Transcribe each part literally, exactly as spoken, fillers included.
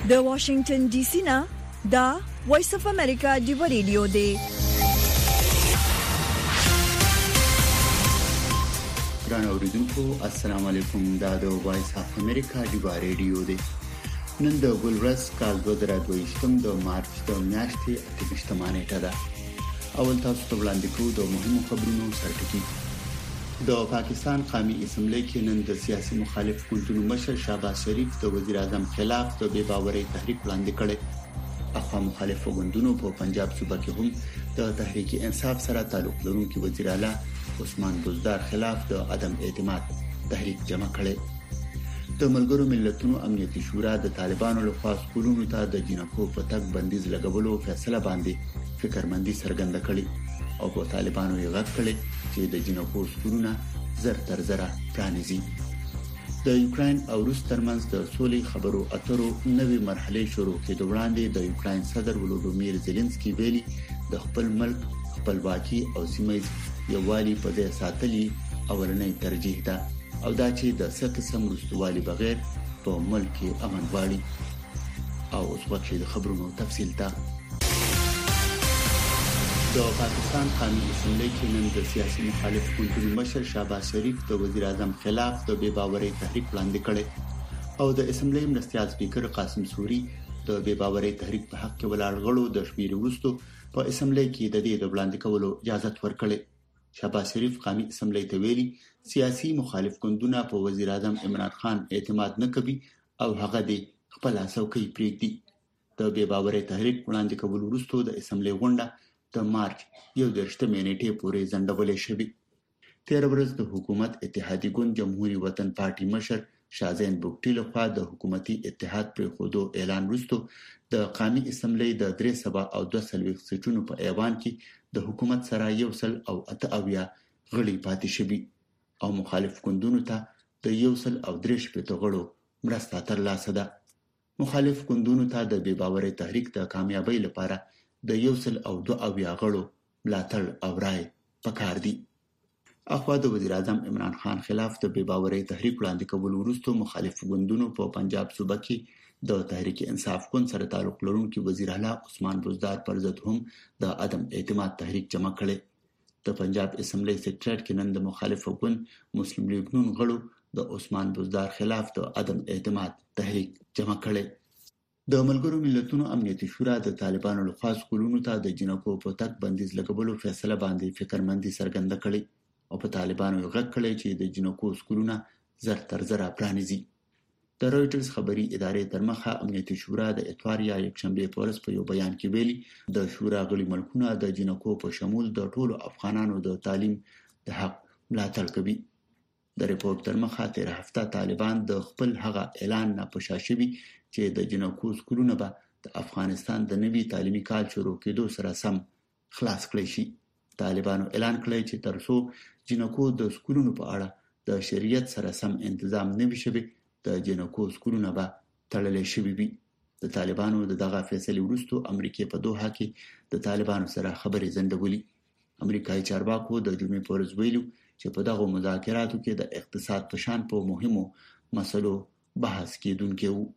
د واشنگټن ډي سي نه دا وایس اف امریکا دی ریډیو دی. ګران اوریدونکو السلام علیکم. دا د وایس اف امریکا دی ریډیو دی. نن د ګلورس کال دوه زره دوه د مارچ د میاشتې اتهمه نیټه ده. اول تاسو ته وړاندې کوو د مهمو خبرونو سرټکی. د پاکستان قومي اسمبلی کې نن د سیاسي مخالف ګوندونو مشر شهباز شریف د وزیر اعظم خلاف د بې باورۍ تحریک وړاندې کړی. اخوا مخالف ګوندونو په پنجاب صوبه کې هم د تحریک انصاف سره تعلق لرونکي وزیر اعلی عثمان بزدار خلاف د عدم اعتماد تحریک جمع کړی. د ملګرو ملتونو امنیتي شورا د طالبانو لخوا سکولونو ته د جنکو په تګ بندیز لګولو فیصله باندې فکرمندي څرګنده کړې او په طالبانو یې غږ کړی چې د جنکو سکولونه زر تر زره پرانیزي. د یوکرين او روس ترمنځ د سولې خبرو اترو نوې مرحله شروع کېدو وړاندې د یوکرين صدر ولودیمیر زيلنسکي ویلي د خپل ملک خپلواکي او سیمه یووالي په ځای ساتلي اولنۍ ترجیح ده او دا چې د څه قسم رستوالي بغیر په ملک کې امن غواړي. او اوس وخت د خبرونو تفصیل ته. د پاکستان قومي اسمبلی کې نن د سیاسي مخالف ګوندونو مشر شهباز شریف د وزیر اعظم خلاف د بې باورۍ تحریک وړاندې کړی او د اسمبلی مرستیال سپیکر قاسم سوري د بې باورۍ تحریک په حق کې ولاړ غړو د شمیر وروسته په اسمبلی کې د دې د وړاندې کولو اجازه ورکړه. شهباز شریف قومي اسمبلی ته ویلي سیاسي مخالف ګوندونه په وزیر اعظم عمران خان اعتماد نه کوي او هغه د خپل څوکۍ پریږدي. د بې باورۍ تحریک وړاندې کولو وروسته د اسمبلی غونډه د مارچ یو درشتمه نیټه پورې ځنډولې شوې. تیر ورځ د حکومت اتحادیه ګوند جمهوریت وطن پارټي مشر شازین بوکټي لخوا د حکومتي اتحاد پر خودو اعلان وروسته د قومي اسمبلی د درې سبا او دوه سلويخ سټونو په ایوان کې د حکومت سره یو سل او اته اویا غړي پاتې شوي او مخالف ګوندونو ته د یو سل او درې شپږ غړو مرسته ترلاسه ده. مخالف ګوندونو ته د بې باورۍ تحریک د کامیابی لپاره د یو سل او دوه اویا غړو ملاتړ او رائے پکار دي. اخوا د وزیر اعظم عمران خان خلاف د بې باورۍ تحریک وړاندې کول وروسته مخالف ګوندونو په پنجاب صوبه کې د تحریک انصاف ګوند سره تعلق لرونکي وزیر اعلی عثمان بزدار پر ضد هم د عدم اعتماد تحریک جمع کړي. د پنجاب اسمبلی سیکریټریټ کې نن د مخالف ګوند مسلم لیگ نون غړو د عثمان بزدار خلاف د عدم اعتماد تحریک جمع کړي. د ملګرو ملتونو امنیتي شورا د طالبانو لخوا سکولونو ته د جنکو په تګ بندیز لګولو فیصله باندې فکرمندي څرګنده کړې او په طالبانو یې غږ کړی چې د جنکو سکولونه زر تر زره پرانیزي. د رويټرز خبري ادارې ترمخه امنیتي شورا د اتوار یا یکشنبه په ورځ په یو بیان کې ویلي د شورا غړي ملکونه د جنکو په شمول د ټولو افغانانو د تعلیم د حق ملاتړ کوي. د ریپورت ترمخه تیر هفته طالبان د خپل هغه اعلان نه پښاشوي چې د جنکو سکولونه به د افغانستان د نوي تعلیمي کال شروع کېدو سره سم خلاص کړي شي. طالبانو اعلان کړی چې ترڅو جنکو د سکولونو په اړه د شریعت سره سم تنظیم نه وي شوی د جنکو سکولونه به تړلې شوی وي. د طالبانو دغه فیصله وروسته امریکا په دوحه کې د طالبانو سره خبرې ځنډولې. امریکایي چارواکو د جمعې په ورځ ویلو چې په دغه مذاکراتو کې د اقتصاد په شان په مهمو مسلو بحث کېدونکي وو.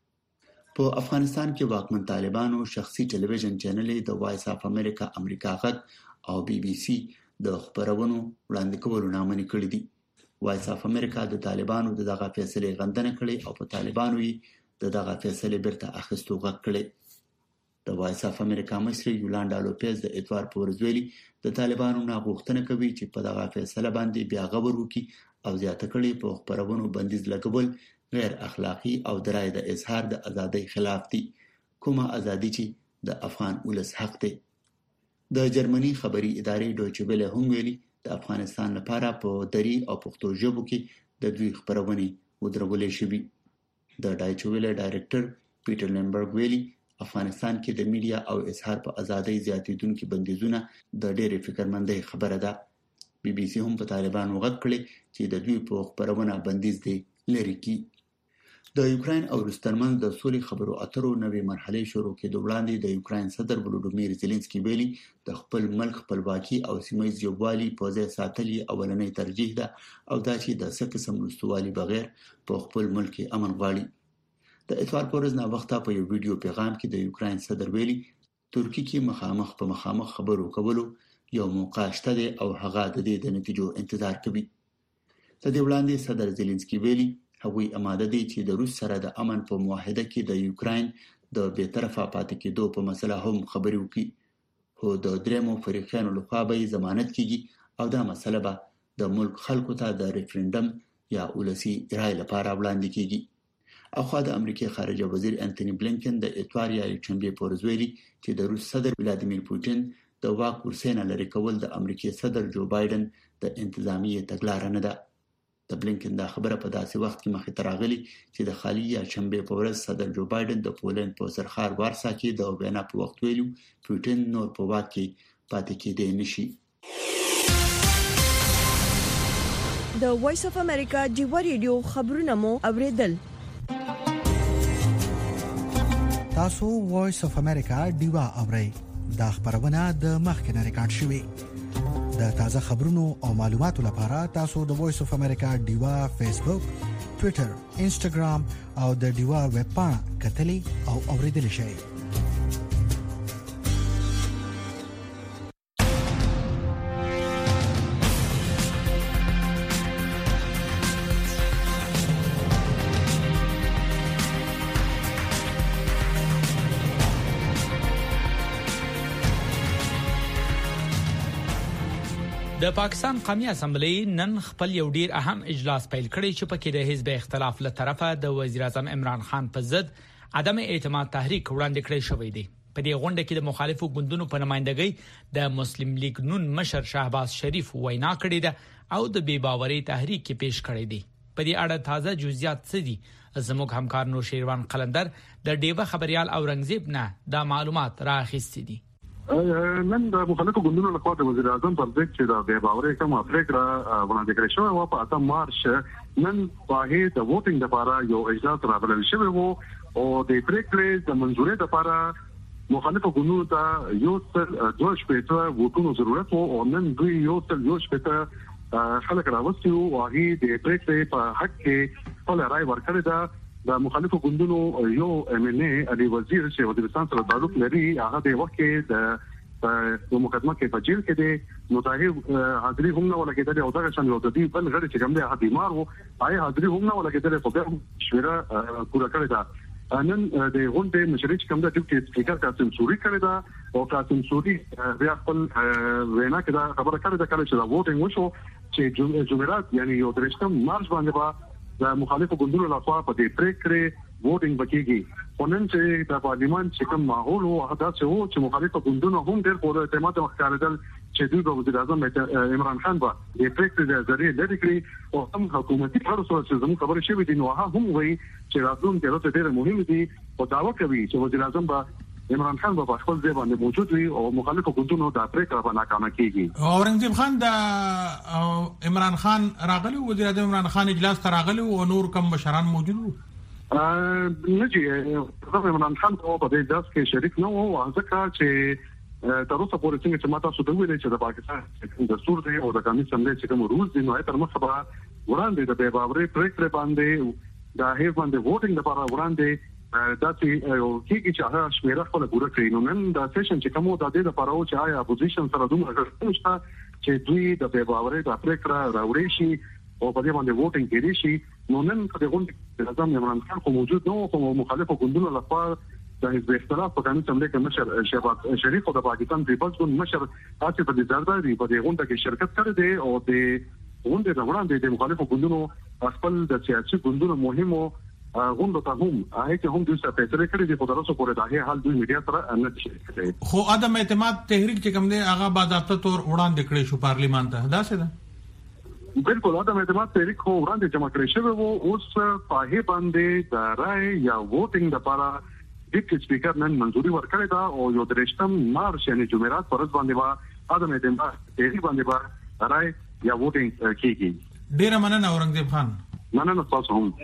په افغانستان کې واکمن طالبانو شخصي ټلویزیون چینل د وایس اف امریکا امریکا غږ او بي بي سي د خبرونو وړاندې کولو نامنې کړې دي. وایس اف امریکا د طالبانو دغه فیصله غندنه کړې او په طالبانو یې دغه فیصله بیرته اخیستو غږ کړی. د وایس اف امریکا مشر یولاندا لوپیز د اتوار په ورځ ویلي د طالبانو نه غوښتنه کوي چې په دغه فیصله باندې بیا غور وکړي او زیاته کړي په خبرونو بندیز لګول غیر اخلاقی او د رائے د اظهار د ازادۍ خلاف دي، کومه ازادي چې د افغان ولس حق دی. د جرمني خبري ادارې ډویچه ویله هم ویلي د افغانستان لپاره په دری او پښتو ژبه کې د دوی خبرونه ودرولې شوې. د ډایچه ویله ډایریکټر پیټر لمبرګ ویلي افغانستان کې د میډیا او اظهار په ازادۍ زیاتېدونکو بندیزونه د ډېرې فکرمندۍ خبره ده. بي بي سي هم په طالبانو غږ کړی چې د دوی په خبرونه بندیز دی لري کی. د یوکرين او روس ترمنځ د سولې خبرو اترو نوې مرحله شروع کېدو وړاندې د یوکرين صدر ولودیمیر زيلنسکي ویلي د خپل ملک خپلواکي او سیمه ییزوالي په ځای ساتلي اولنۍ ترجیح ده او دا چې د څه قسم رستوالي بغیر په خپل ملک امن غواړي. د اتوار په ورځ نا وخته په یو ویډیو پیغام کې د یوکرين صدر ویلي ترکی کې مخامخ په مخامخ خبرو کولو یو موقع شته دی او هغه د دې د نتیجو انتظار کوي. د دې وړاندې صدر زيلنسکي ویلي هغوی آماده دي چې د روس سره د امن په معاهده کې د یوکرين د بی‌طرفه پاتې کېدو په مسله هم خبرې وکړي، خو د درېمو فریقانو لخوا به ضمانت کیږي او دا مسله به د ملک خلکو ته د ریفرندم یا ولسی رائے لپاره وړاندې کیږي. اخوا د امریکای خارجه وزیر انټونی بلینکن د اتوار یا چنبه پورز ویلي چې د روس صدر ولادیمیر پوتین د واک ورسینه لري کول د امریکای صدر جو بایدن د انتظامی تګلارې نه ده. د بلینکن دا خبره په داسې وخت کې مخې ته راغلي چې د خالی یا چنبه پورز صدر جو بایدن د پولند په سرخار وارسا کې د وینا په وخت ویلو پوتین نور په واک کې پاتې کېدای نشي. د وایس اف امریکا ډیو ریډیو خبرونه مو اوریدل. تاسو وایس اف امریکا ډیوا اورئ. دا خبرونه د مخکنه ریکارډ شوې. د تازه خبرونو او معلوماتو لپاره تاسو د وایس اف امریکا ډیوا فیسبوک، ټوئیټر، انسټاګرام او د ډیوا ویب پاڼه کتلی او اوریدل شئ. د پاکستان قومي اسمبلی نن خپل یو ډیر اهم اجلاس پیل کړی چې پکې د حزب اختلاف له طرفه د وزیر اعظم عمران خان په ضد عدم اعتماد تحریک وړاندې کړی شوی دی. په دې غونډه کې د مخالفو ګوندونو په نمائندګۍ د مسلم لیگ نون مشر شهباز شریف وینا کړې ده او د بے باوري تحریک کې پیش کړی دی. په دې اړه تازه جزئیات څه دي؟ زموږ همکار نور شیروان قلندر د ډیوه خبريال اورنګزیب نه دا معلومات راخیستي دي. نن د مخالفو ګوندونو لخوا د وزیر اعظم پر ضد چې د بې باورۍ کوم پریکړه وړاندې کړې شوې و په اتم مارچ نن په هغه د ووټینګ لپاره یو اجلاس راغلی شوی وو او د پریکړې د منځوري لپاره مخالفو ګوندونو ته یو څل دوه شپږ ووټونو ضرورت وو او نن دوی یو څل یو شپږ خلک راوستي وو او هغه د پریکړې په حق کې خپل رائے ورکړی دا د مخالفو ګوندونو یو ام ان ای علي وزیر چې وزیرستان سره تعلق لري هغه د وخت کې د مقدمه کې په جیل کې دی نو دا حاضري هم نه ولګیدل او دا څنګه یو د دې بل غړي چې کوم دی هغه بیمار وو آی حاضري هم نه ولګیدل خو به شوره پورا کړی دا نن د غونډې مشرک کوم د ډیپټي سپیکر قاسم سوري کړی دا او قاسم سوري بیا خپل وینا کې دا خبره کړې ده کله چې دا ووټینګ وشو چې جمعرات یعنی یو درشتم مارچ باندې با د مخالفو ګوندونو لخوا په دې پریکړې ووټینګ وکړي. ونن چې د پارلیمان چې کوم ماحول او هدا چې وو چې مخالفو ګوندونو هم ډېر په اعتماد وکړل چې دوی د وزیر اعظم عمران خان په دې پریکړې د ذریعہ لري کړی او هم حکومتي کارو سره چې زموږ خبرې شوې دي نو هغه هم وایي چې راتلونکي ورځې ډېر مهم دي او دعوا کوي چې وزیر اعظم به عمران خان په خپل ځای باندې موجود وي او مخالفو ګوندونو د پریکړه باندې ناکامه کیږي. اورنګزیب خان د عمران خان راغلی وزیر اعظم عمران خان اجلاس ته راغلی او نور کوم مشران موجود وو؟ نه جی عمران خان په دې اجلاس کې شریک نه وو ځکه چې تر اوسه پورې څنګه چې ماته سوده ویلې چې د پاکستان دستور دی او د قانون سملې چې کوم رولز دي نو تر مخه به وړاندې د بې باورۍ پریکړې باندې د هیڅ باندې ووټینګ لپاره وړاندې دا چې یو کېږي چې هغه شمیره خپل پوره کړي نو نن دا سیشن چې کومو د دې لپاره او چې آیا اپوزیشن سره دومره غوښتنه شته چې دوی د بې باورۍ د پریکړه راوړي شي او په دې باندې ووټینګ کړي شي نو نن په دې غونډه کې اعظم عمران خان خو موجود نو خو مخالفو ګوندونو لخوا د حزب اختلاف په قانون سملې کې مشر شهباز شریف او د پاکستان پیپلز ګوند مشر آصف علي زرداری په دې غونډه کې شرکت کړی دی او د غونډې د وړاندې د مخالفو ګوندونو خپل د سیاسي ګوندونو مهمو غونډه ته هم هغه ته هم د څه فیصله کړې دي په تاسو پورې دا هي حال دوی میډیا سره نه شي کړی خو عدم اعتماد تحریک چې کوم دی هغه باضابطه تور وړاندې کړی شو پارلیمان ته دا څه ده؟ بالکل عدم اعتماد تحریک خو وړاندې جمع کړی شوی وو اوس په باندې د رائے یا ووټینګ لپاره ډیپټي سپیکر نن منځوري ورکړی دا او یو درشتم مارچ یعنی جمعرات پرځ باندې با عدم اعتماد تحریک باندې با رائے یا ووټینګ کیږي. ډیر مننه اورنګزیب خان. مننه تاسو هم.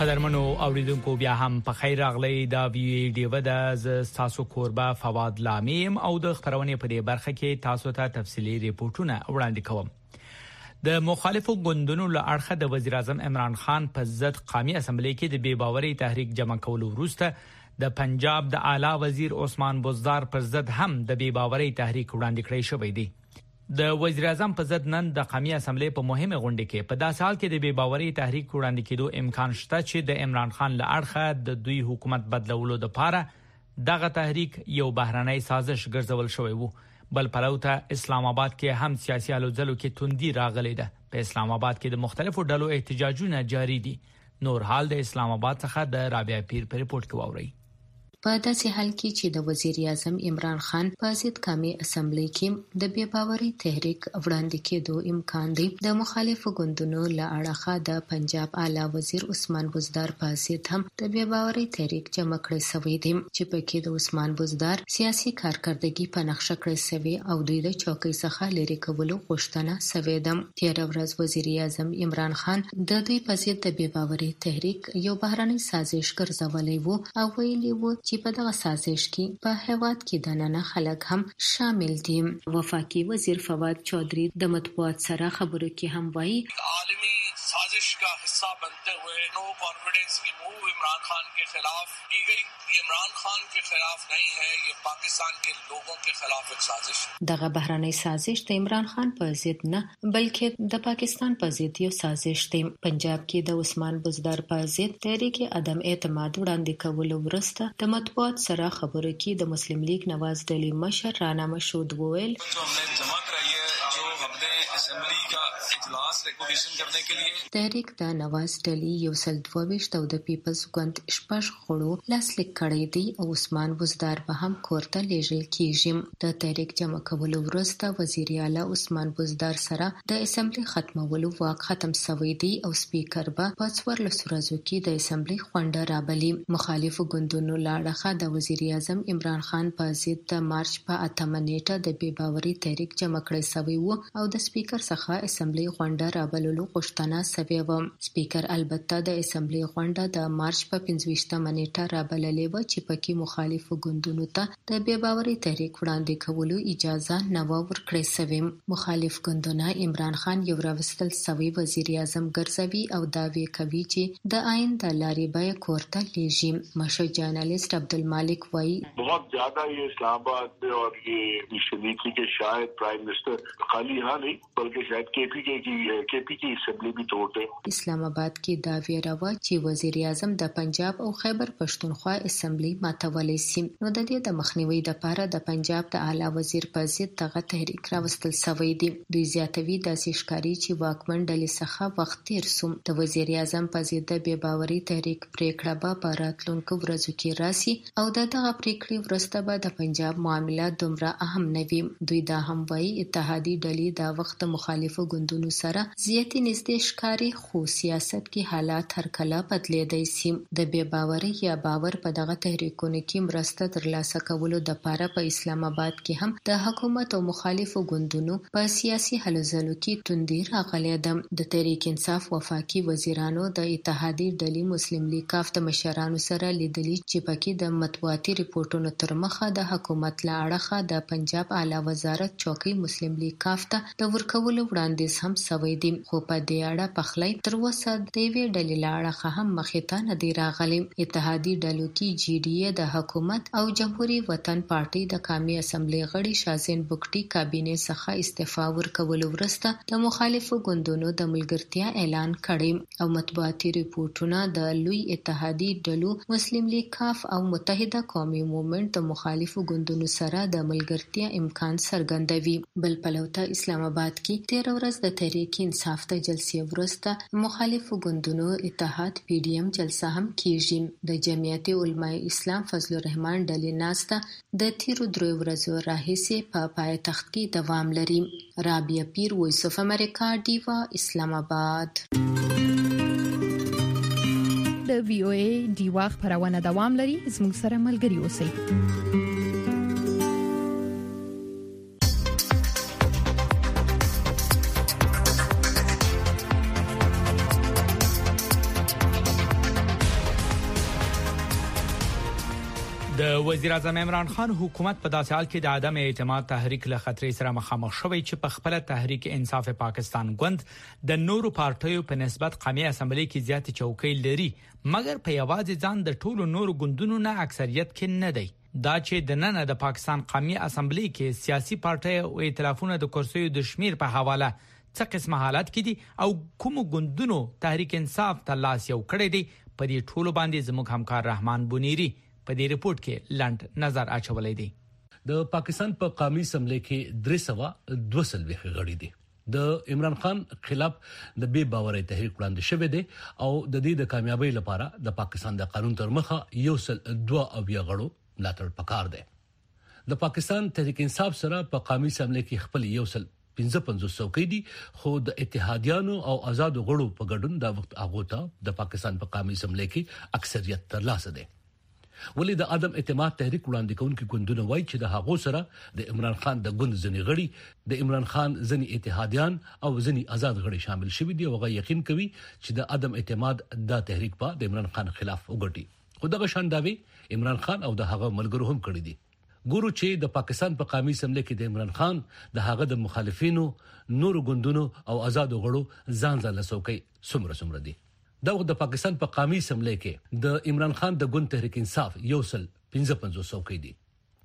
قدرمنو اوریدونکو بیا هم په خیر راغلی دا ویډیو د تاسو کوربه فواد لامیم او د خبرونه په دې برخه کې تاسو ته تفصیلی ریپورتونه وړاندې کوم. د مخالفو ګوندونو له اړخه د وزیر اعظم عمران خان په ضد قومي اسمبلی کې د بے باورۍ تحریک جمع کولو وروسته د پنجاب د اعلی وزیر عثمان بزدار پر ضد هم د بے باورۍ تحریک وړاندې کړی شوی دی. د وزیر اعظم په ضد نن د قومي اسمبلی په مهمه غونډه کې په داسې حال کې د بے باورۍ تحریک وړاندې کېدو امکان شته چې د عمران خان له اړخه د دوی حکومت بدلولو لپاره دغه تحریک یو بهرنۍ سازش ګرځول شوی وو. بل پلوته اسلام آباد کې هم سیاسي حل ځلو کې توندي راغلي ده. په اسلام آباد کې د مختلفو ډلو احتجاجونه جاری دي. نور حال د اسلام آباد څخه د رابعه پیر په ریپورت کې واورئ. په داسې حال کې چې د وزیر اعظم عمران خان په ضد قومي اسمبلی کې د بے باورۍ تحریک وړاندې کېدو امکان دی، د مخالفو ګوندونو له اړخه د پنجاب اعلی وزیر عثمان بزدار په ضد هم د بے باورۍ تحریک جمع کړی شوی دی چې پکې د عثمان بزدار سیاسي کارکردګي په نقشه کړی شوی او دوی د چوکۍ څخه لرې کولو غوښتنه شوې ده. تیر ورځ وزیر اعظم عمران خان د دوی په ضد د بے باورۍ تحریک یو بهرنۍ سازش ګرځولې وو او ویلي وو چې په دغه سازش کې په هیواد کې د نن خلک هم شامل دي. وفاقي وزیر فواد چودھری د مطبوعات سره خبرو کې هم وایي عالمی سازش کا حصہ بنتے ہوئے نو کانفیڈنس کی موو عمران خان کے خلاف کی گئی. یہ عمران خان کے خلاف نہیں ہے، یہ پاکستان کے لوگوں کے خلاف ایک سازش ہے. دغه بهرنۍ سازش د عمران خان په ضد نه بلکې د پاکستان په ضد یو سازش دی. پنجاب کې د عثمان بزدار په ضد تحریک عدم اعتماد وړاندې کولو وروسته د مطبوعات سره خبرو کې د مسلم لیگ نواز ډلې مشر رانا مشهود وویل تحریک د نواز ډلې یو سل دوه ویشت او د پیپلز ګوند شپږ غړو لاسلیک کړی دی او عثمان بزدار به هم کور ته لیږل کیږي. د تحریک جمع کولو وروسته وزیر اعلی عثمان بزدار سره د اسمبلی ختمولو واک ختم شوی دی او سپیکر به په څوارلسو ورځو کې د اسمبلی غونډه رابلي. مخالفو ګوندونو له اړخه د وزیر اعظم عمران خان په ضد د مارچ په اتمه نیټه د بې باورۍ تحریک جمع کړی شوی وو او د سپیکر څخه اسمبلی غونډه رابللو غوښتنه شوې وه. سپیکر البته د اسمبلی غونډه د مارچ په پنځه ویشتمه نیټه رابللې وه چې پکې مخالفو ګوندونو ته د بې باورۍ تحریک وړاندې کولو اجازه نه وه ورکړې شوې. مخالف ګوندونه عمران خان یو راوستل شوی وزیر اعظم ګرځوي او دعوی کوي چې د آئین د لارې به یې کور ته لیږي. مشهور جرنالسٹ عبدالمالک وایي بہت زیادہ یہ اسلام آباد میں اور یہ شدید تھی کہ شاید پرائم منسٹر خالی یہاں نہیں بلکہ شاید کے پی کے کی کے پی کی اسمبلی بھی توڑتے. اسلام آباد کې دا ویره وه چې وزیر اعظم د پنجاب او خیبر پښتونخوا اسمبلی ماتولی شي. نو د دې د مخنیوي لپاره د پنجاب د اعلی وزیر په ضد دغه تحریک راوستل شوی دی. دوی زیاتوي داسې ښکاري چې واکمن ډلې څخه وخت تیر سو. د وزیر اعظم په ضد د بې باورۍ تحریک پریکړه به په راتلونکو ورځو کې راسي او د دغه پریکړې وروسته به د پنجاب معاملات دومره اهم نه وي. دوی دا هم وایي اتحادي ډلې دا وخت مخالفو ګوندونو سره زیاتې نږدې ښکاري خو سیاست کې حالات هر کله بدلیدای شي. د بې باورۍ یا باور په دغه تحریکونو کې مرسته ترلاسه کولو دپاره په اسلام آباد کې هم د حکومت او مخالفو ګوندونو په سیاسي هلو ځلو کې توندي راغلې ده. د تحریک انصاف وفاقي وزیرانو د اتحادي ډلې مسلم لیگ کاف د مشرانو سره لیدلي چې پکې د مطبوعاتي ریپورټونو تر مخه د حکومت له اړخه د پنجاب اعلی وزارت چوکۍ مسلم لیگ کاف ته د ورکولو وړاندیز هم شوی دی. خو په دې اړه پخلی تر اوسه د یوې ډلې له اړخه هم مخې ته نه دی راغلی. اتحادي ډلو کې جی ډي اے د حکومت او جمهوریت وطن پارټي د قومي اسمبلی غړي شازین بوکټي کابینې څخه استعفا ورکولو وروسته د مخالفو ګوندونو د ملګرتیا اعلان کړی او مطبوعاتي ریپورټونه د لوی اتحادي ډلو مسلم لیگ کاف او متحده قومي موومنټ د مخالفو ګوندونو سره د ملګرتیا امکان څرګندوي. بل پلوته اسلام آباد کې تیر ورځ د تحریک انصاف د جلسې وروسته مخالفو ګوندونو اتحاد پی ډی ایم جلسه هم کیږي. د جمعیت علماء اسلام فضل الرحمن ډلې ناسته د تیرو درې ورځو راهیسې په پایتخت کې دوام لري. رابعه پیر، وایس اف امریکا، ډیوا، اسلام آباد. د وی او ای ډیوا خبرونه دوام لري. زموږ سره ملګري اوسئ. د وزیر اعظم عمران خان حکومت په داسې حال کې د عدم اعتماد تحریک له خطرې سره مخامخ شوی چې په خپل تحریک انصاف پاکستان ګوند د نورو پارټیو په نسبت قومي اسمبلی کې زیات چوکۍ لري، مګر په یوازې ځان د ټولو نورو ګوندونو نه اکثریت کې نه دی. دا چې د نن د پاکستان قومي اسمبلی کې سیاسي پارټي او ائتلافونه د کرسیو د شمیر په حواله څه قسم حالات کې دي او کوم ګوندونو تحریک انصاف ته لاس یو کړی دی، په دې ټولو باندې زموږ همکار رحمان بنيري په دې ریپورت کې لاند نظر اچولې دي. د پاکستان په قومي اسمبلی کې درې سوه دوه سلويخ غړي دي. د عمران خان خلاف د بے باورۍ تحریک وړاندې شوی دی او د دې د کامیابی لپاره د پاکستان د قانون تر مخه یو سل دوه او یا غړو ملاتړ پکار دی. د پاکستان تحریک انصاف سره په قومي اسمبلی کې خپل یو سل پنځه پنځوس څوکۍ دي، خو د اتحادیانو او آزاد غړو په ګډون د وخت هغه ته د پاکستان په قومي اسمبلی کې اکثریت ترلاسه دي. ولې د عدم اعتماد تحریک وړاندې کوونکي ګوندونه وایي چې د هغو سره د عمران خان د ګوند ځنی غړي، د عمران خان ځنی اتحادیان او ځنی آزاد غړي شامل شوي دي او هغه یقین کوي چې د عدم اعتماد د تحریک په د عمران خان خلاف وګټي. خو دغه شان داوی عمران خان او د هغه ملګرو هم کړی دي. ګورو چې د پاکستان په قومي اسمبلی کې د عمران خان د هغه د مخالفینو نورو ګوندونو او آزاد غړو ځان ځان لسوکې سمره سمره دي. دا د پاکستان په قومي اسمبلی کې د عمران خان د ګوند تحریک انصاف یو سل پنځه پنځوس څوکۍ دي.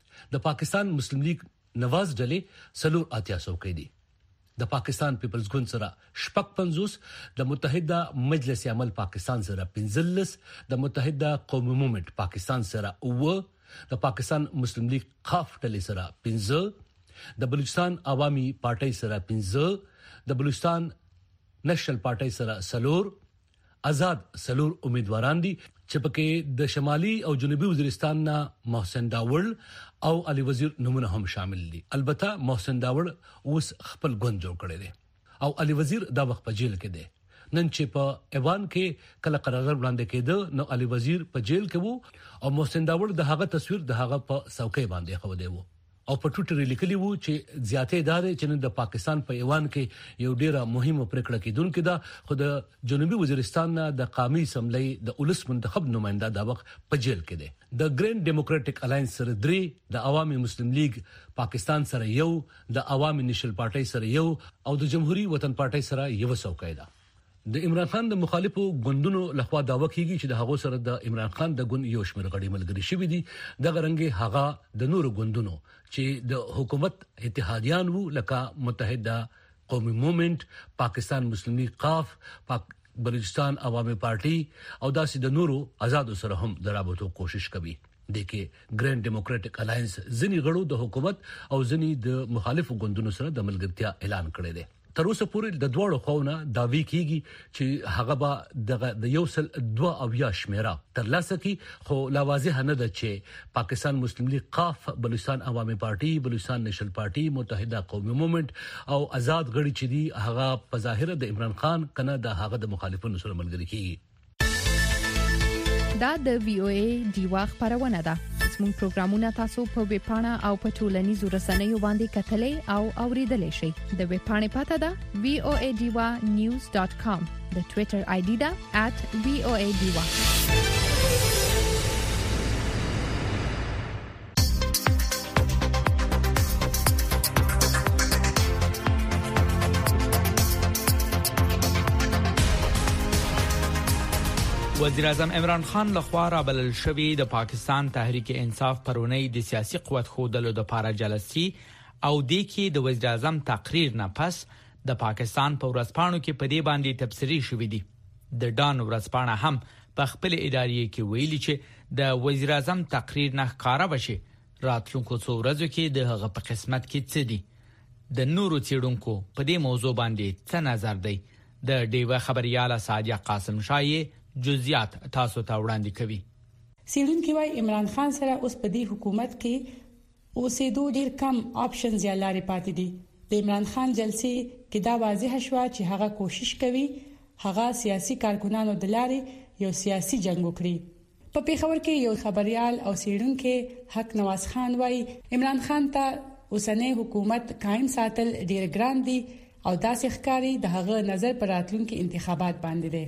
د پاکستان مسلم لیگ نواز ډلې سلور اتیا څوکۍ دي. د پاکستان پیپلز ګوند سره شپږ پنځوس، د متحده مجلس عمل پاکستان سره پنځلس، د متحده قومي موومېنټ پاکستان سره اوه، د پاکستان مسلم لیگ قاف ډلې سره پنځه، د بلوچستان عوامي پارټي سره پنځه، د بلوچستان نېشنل پارټي سره سلور، آزاد سلور امیدواران دي چې پکې د شمالي او جنوبي وزیرستان نه محسن داوړ او علي وزیر نمونه هم شامل دي. البته محسن داوړ اوس خپل ګوند جوړ کړی دی او علي وزیر دا وخت په جیل کې دی. نن چې په ایوان کې کله قرارداد وړاندې کېده نو علي وزیر په جیل کې وو او محسن داوړ د هغه تصویر د هغه په څوکۍ باندې خو دی وو او په ټوټر لیکلی وو چې زیاتې ادارې چې د پاکستان په ایوان کې یو ډیره مهمه پریکړه کیدونکې ده، خو د جنوبي وزیرستان نه د قومي اسمبلی د اولس منتخب نماینده دا وخت په جیل کې دی. د ګرین ډیموکراټک الاینس سره درې، د عوامي مسلم لیگ پاکستان سره یو، د عوامي نېشنل پارټي سره یو او د جمهوریت وطن پارټي سره یو څوکۍ ده. د عمران خان د مخالفو ګوندونو لخوا داوا کیږي چې د هغو سره د عمران خان د ګوند یو شمېر غړي ملګري شوي دي. د غرنګي هغه د نورو ګوندونو چې د حکومت اتحادیان وو لکه متحده قومي موومېنټ، پاکستان مسلم لیگ قاف، پاک بلوچستان عوامي پارټي او داسې د نورو آزادو سره هم د رابطو کوشش کوي. د کې ګرین ډیموکراټک الاینس ځنی غړو د حکومت او ځنی د مخالفو ګوندونو سره د ملګرتیا اعلان کړی دی. تر اوسه پورې د دوړو خوونه داوی کیږي چې هغه به د یو سل دوه او یا شمیره تر لاسه کی، خو لا واضح نه ده چې پاکستان مسلم لیگ قاف، بلوچستان عوامي پارټي، بلوچستان نېشنل پارټي، متحده قومي موومېنټ او آزاد غړي چې دي هغه په ظاهر د عمران خان کنه د هغه د مخالفینو سره ملګري کیږي. دا د وی او ای دیوا خبرونه ده. زموږ پروګرامونه تاسو په ویب پاڼه او په ټولنیزو رسنیو باندې کتلې او اوریدلې شئ. د ویب پاڼې پته ده وی او ای دیوا نیوز ډاټ کام، د ټوئیټر آی ډي ده ات وی او ای دیوا. وزیر اعظم عمران خان لخوا را بلل شوی د پاکستان تحریک انصاف پرونی د سیاسي قوت خودلو د پاره جلسي او د کې د وزیر اعظم تقریر نه پس د پاکستان په ورځپاڼو کې په دې باندې تبصری شوې دي. د ډان ورځپاڼه هم په خپل ادارې کې ویلي چې د وزیر اعظم تقریر نه ښکارا بشي راتلونکو څو ورځو کې د هغه په قسمت کې څه دي. د نورو څېړونکو په دې موضوع باندې څه نظر دی؟ د ډیوه خبرياله سادیه قاسم شایي جزئیات تاسو ته وړاندې کوي. سیډونکو وايي عمران خان سره اوس په دې حکومت کې اوسې دوه ډیر کم آپشنز یا لارې پاتې دي. د عمران خان جلسې کې دا واضح شو چې هغه کوشش کوي هغه سیاسي کارکونانو د لارې یو سیاسي جنگ وکړي. په پیښور کې یو خبريال او سیډونکو حق نواز خان وايي عمران خان ته اوسنۍ حکومت قائم ساتل ډیر ګران دي او داسې ښکاری د هغه نظر پر راتلونکو انتخابات باندې دي.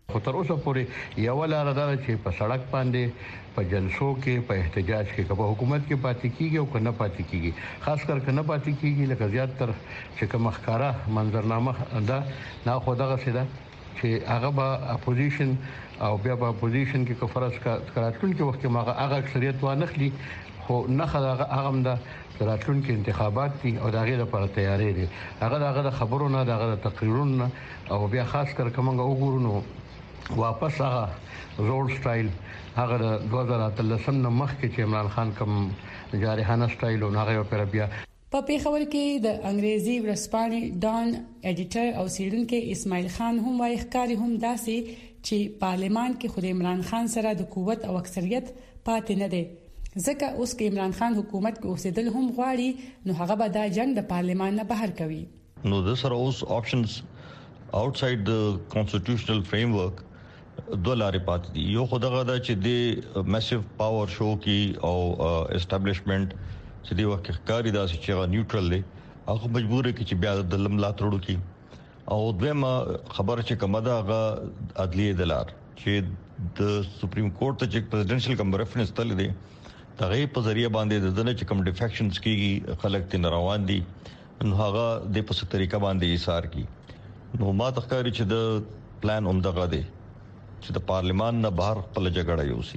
خو تر اوسه پورې یو لار ده چې په سړک باندې په جلسو کې په احتجاج کې کبه حکومت کې پاتې کیږي او کنه پاتې کیږي، خاص کر کنه پاتې کیږي لکه زیات تر چې کوم ښکارا منظرنامه ده نه خو دغه سیده چې هغه به اپوزیشن او بیا په اپوزیشن کې کفرس کاراتون کې وخت ما هغه اکثریت و نخلي، خو نه هغه هغه د راتلون کې انتخابات دي او دغه لپاره تیاری دي، هغه دغه خبرونه دغه تقریرونه او بیا خاص کر کومه وګورو واپس هغه زوړ سټایل هغه د دوه هزار اتلسم نه مخکې چې عمران خان کوم جارحانه سټایل او هغه پر بیا په پیښور کې د انګریزي ورځپاڼې ډان ایډیټر او سیډونکو اسماعیل خان هم وايي ښکاری هم داسي چې پارلمان کې خود عمران خان سره د قوت او اکثریت پاتې نه دی، ځکه اوس کې عمران خان حکومت کې اوسېدل هم غواړي نو هغه به دا جنگ د پارلمان نه بهر کوي. نو د سره اوس آپشنز outside the constitutional framework دوه لارې پاتې دي، یو خدغه دا چې د میسیو پاور شو کې او اسټابلیشمنت چې دی وخت ښکاری دا چې نیوټرل دی هغه مجبور کې چې بیا د لملات وړو کې او دویمه خبره چې کومه ده هغه عدلیه دلار چې د سپریم کورټ ته چې پریزیدنشل کوم ریفرنس تل دی دغه په ذریعہ باندې د دنه چې کوم ډیفیکشنز کیږي خلک تن روان دي نو هغه د په څه طریقه باندې ایثار کی، نو ما تخکاری چې د پلان اومدغه دی چې د پارلمان نه بهر خپل جګړه یوسي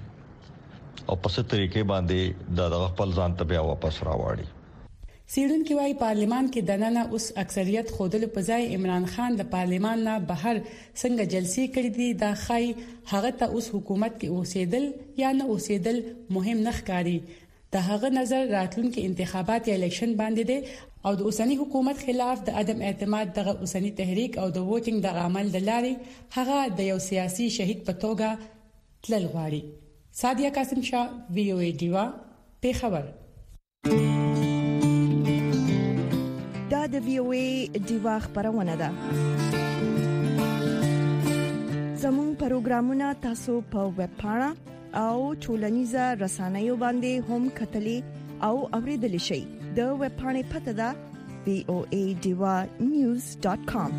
او په څه طریقې باندې د خپل ځان ته بیا واپس راوړي. سیډونکو وايي پارلمان کې دننه اوس اکثریت خودل په ځای عمران خان د پارلمان نه بهر څنګه جلسې کړې دي دا خای هغه ته اوس حکومت کې اوسېدل یا نه اوسېدل مهم نه ښکاري، د هغه نظر راتلونکو انتخابات یا الیکشن باندې دي او د اوسنی حکومت خلاف د عدم اعتماد دغه اوسنی تحریک او د ووټینګ د عمل د لارې هغه د یو سیاسي شهید په توګه تلل غواړي. سادیا قاسم شاه وی او ای ډیوا پیښور. دا د وی او ای ډیوا خبرونه ده. زموږ پروګرامونه تاسو په ویب پاڼه او ټولنیزه رسنیو باندې هم کتلی او اوریدلی شئ. د ویب پاڼې پته ده وی او ای ډیوا نیوز ډاٹ کام.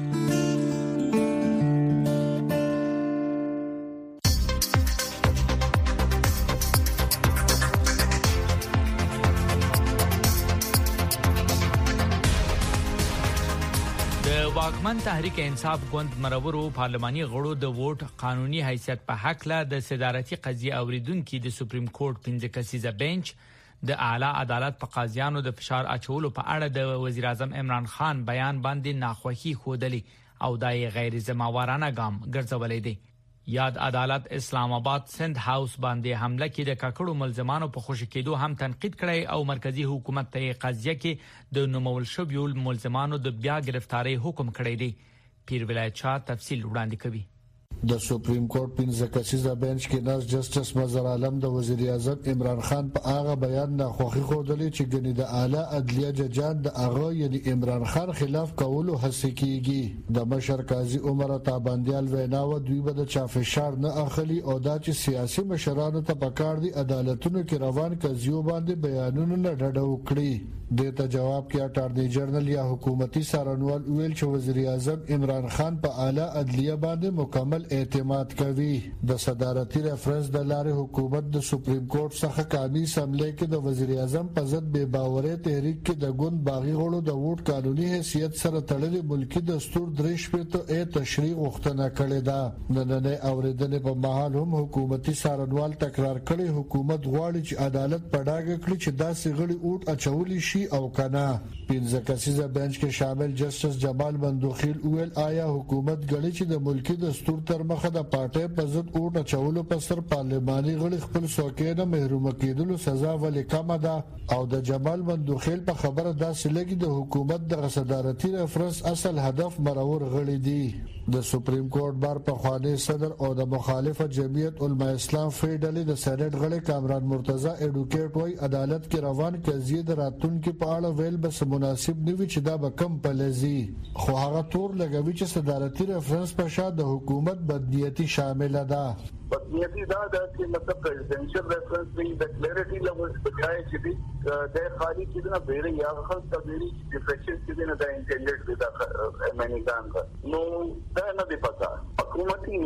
واکمن تحریک انصاف ګوند مرورو پارلماني غړو د ووټ قانوني حیثیت په حق له د صدارتي قضیه اوریدونکو د سپریم کورټ پنځه کسیزه بنچ د اعلی عدالت په قاضیانو د فشار اچولو په اړه د وزیر اعظم عمران خان بیان باندې ناخوښي خوده او دای غیر ذمہوارانه ګام ګرځولې دي. یاد عدالت اسلام آباد سند هاوس باندې حمله کې د کاکړو ملزمانو په خوشی کېدو هم تنقید کړی او مرکزی حکومت ته قضیه کې د نومول شویو ملزمانو د بیا گرفتاری حکم کړی دی. پیر ولایت شاه تفصیل وړاندې کوي. د سپریم کورټ پنځه کسیزه بنچ کې ناز جسټس مظهر عالم د وزیر اعظم عمران خان په هغه بیان نه خوخي خوده چې ګنې د اعلی عدلیه ججان د هغه یعنی عمران خان خلاف کولو هڅه کیږي. د مشر قاضي عمر تاباندیال ویناو دوی به د چا فشار نه اخلي او دا چې سیاسي مشرانو ته پکار دي عدالتونو کې روان قضیو باندې بیانونه نه ډډه وکړي. دته جواب کې اټارنی جنرال یا حکومتي سرانوال ویل چې وزیر اعظم عمران خان په اعلی عدلیه باندې مکمل اعتماد کوي. د صدارتي ریفرنس د لارې حکومت د سپریم کورټ څخه قانوني سملې کې د وزیر اعظم په ضد بے باوري تحریک کې د ګوند باغی غړو د ووټ قانوني حیثیت سره تړلې ملکی دستور درېش په ته ا تشریح غوښتنه کړې ده. نننې اوریدنې په محل هم حکومتي سرانوال تکرار کړي حکومت غواړي چې عدالت پډاګه کړي چې دا سغړي اوټ اچولي شي او کنا. پنځه کسیزه بنچ کې شامل جسټس جمال مندوخیل ویل آیا حکومت غړي چې د ملکی دستور تر مخه د پارټي په ضد اوټ اچولو په سر پارلماني غړي خپل سوکې نه محروم کېدلو سزا ولې کم ده او د جمال مندوخیل په خبره داسې لګي د حکومت د صدارتي ریفرنس اصل هدف مرور غړي دي. د سپریم کورټ بار په خوانی صدر او د مخالفه جمعیت علماء اسلام فیډل د سېنات غړي کامران مرتضی اډوکیټ وای عدالت کې روان قضیه د راتلونکو په اړه ویل بس مناسب نه وي چې دا به کم پلزي، خو هغه تور لګوي چې صدارتي ریفرنس په شان د حکومت بدنیتی شامل ده. بدنیتی دا د چې مطلب پریزیدنشل ریفرنس دی د کلیریټي لول بچای چې دی د خالي چې نه بیره یا خلک ته بیري ډیفیکشن چې نه د انټندډ دی د امنیکان نو دا نه دی پتا. حکومتي نه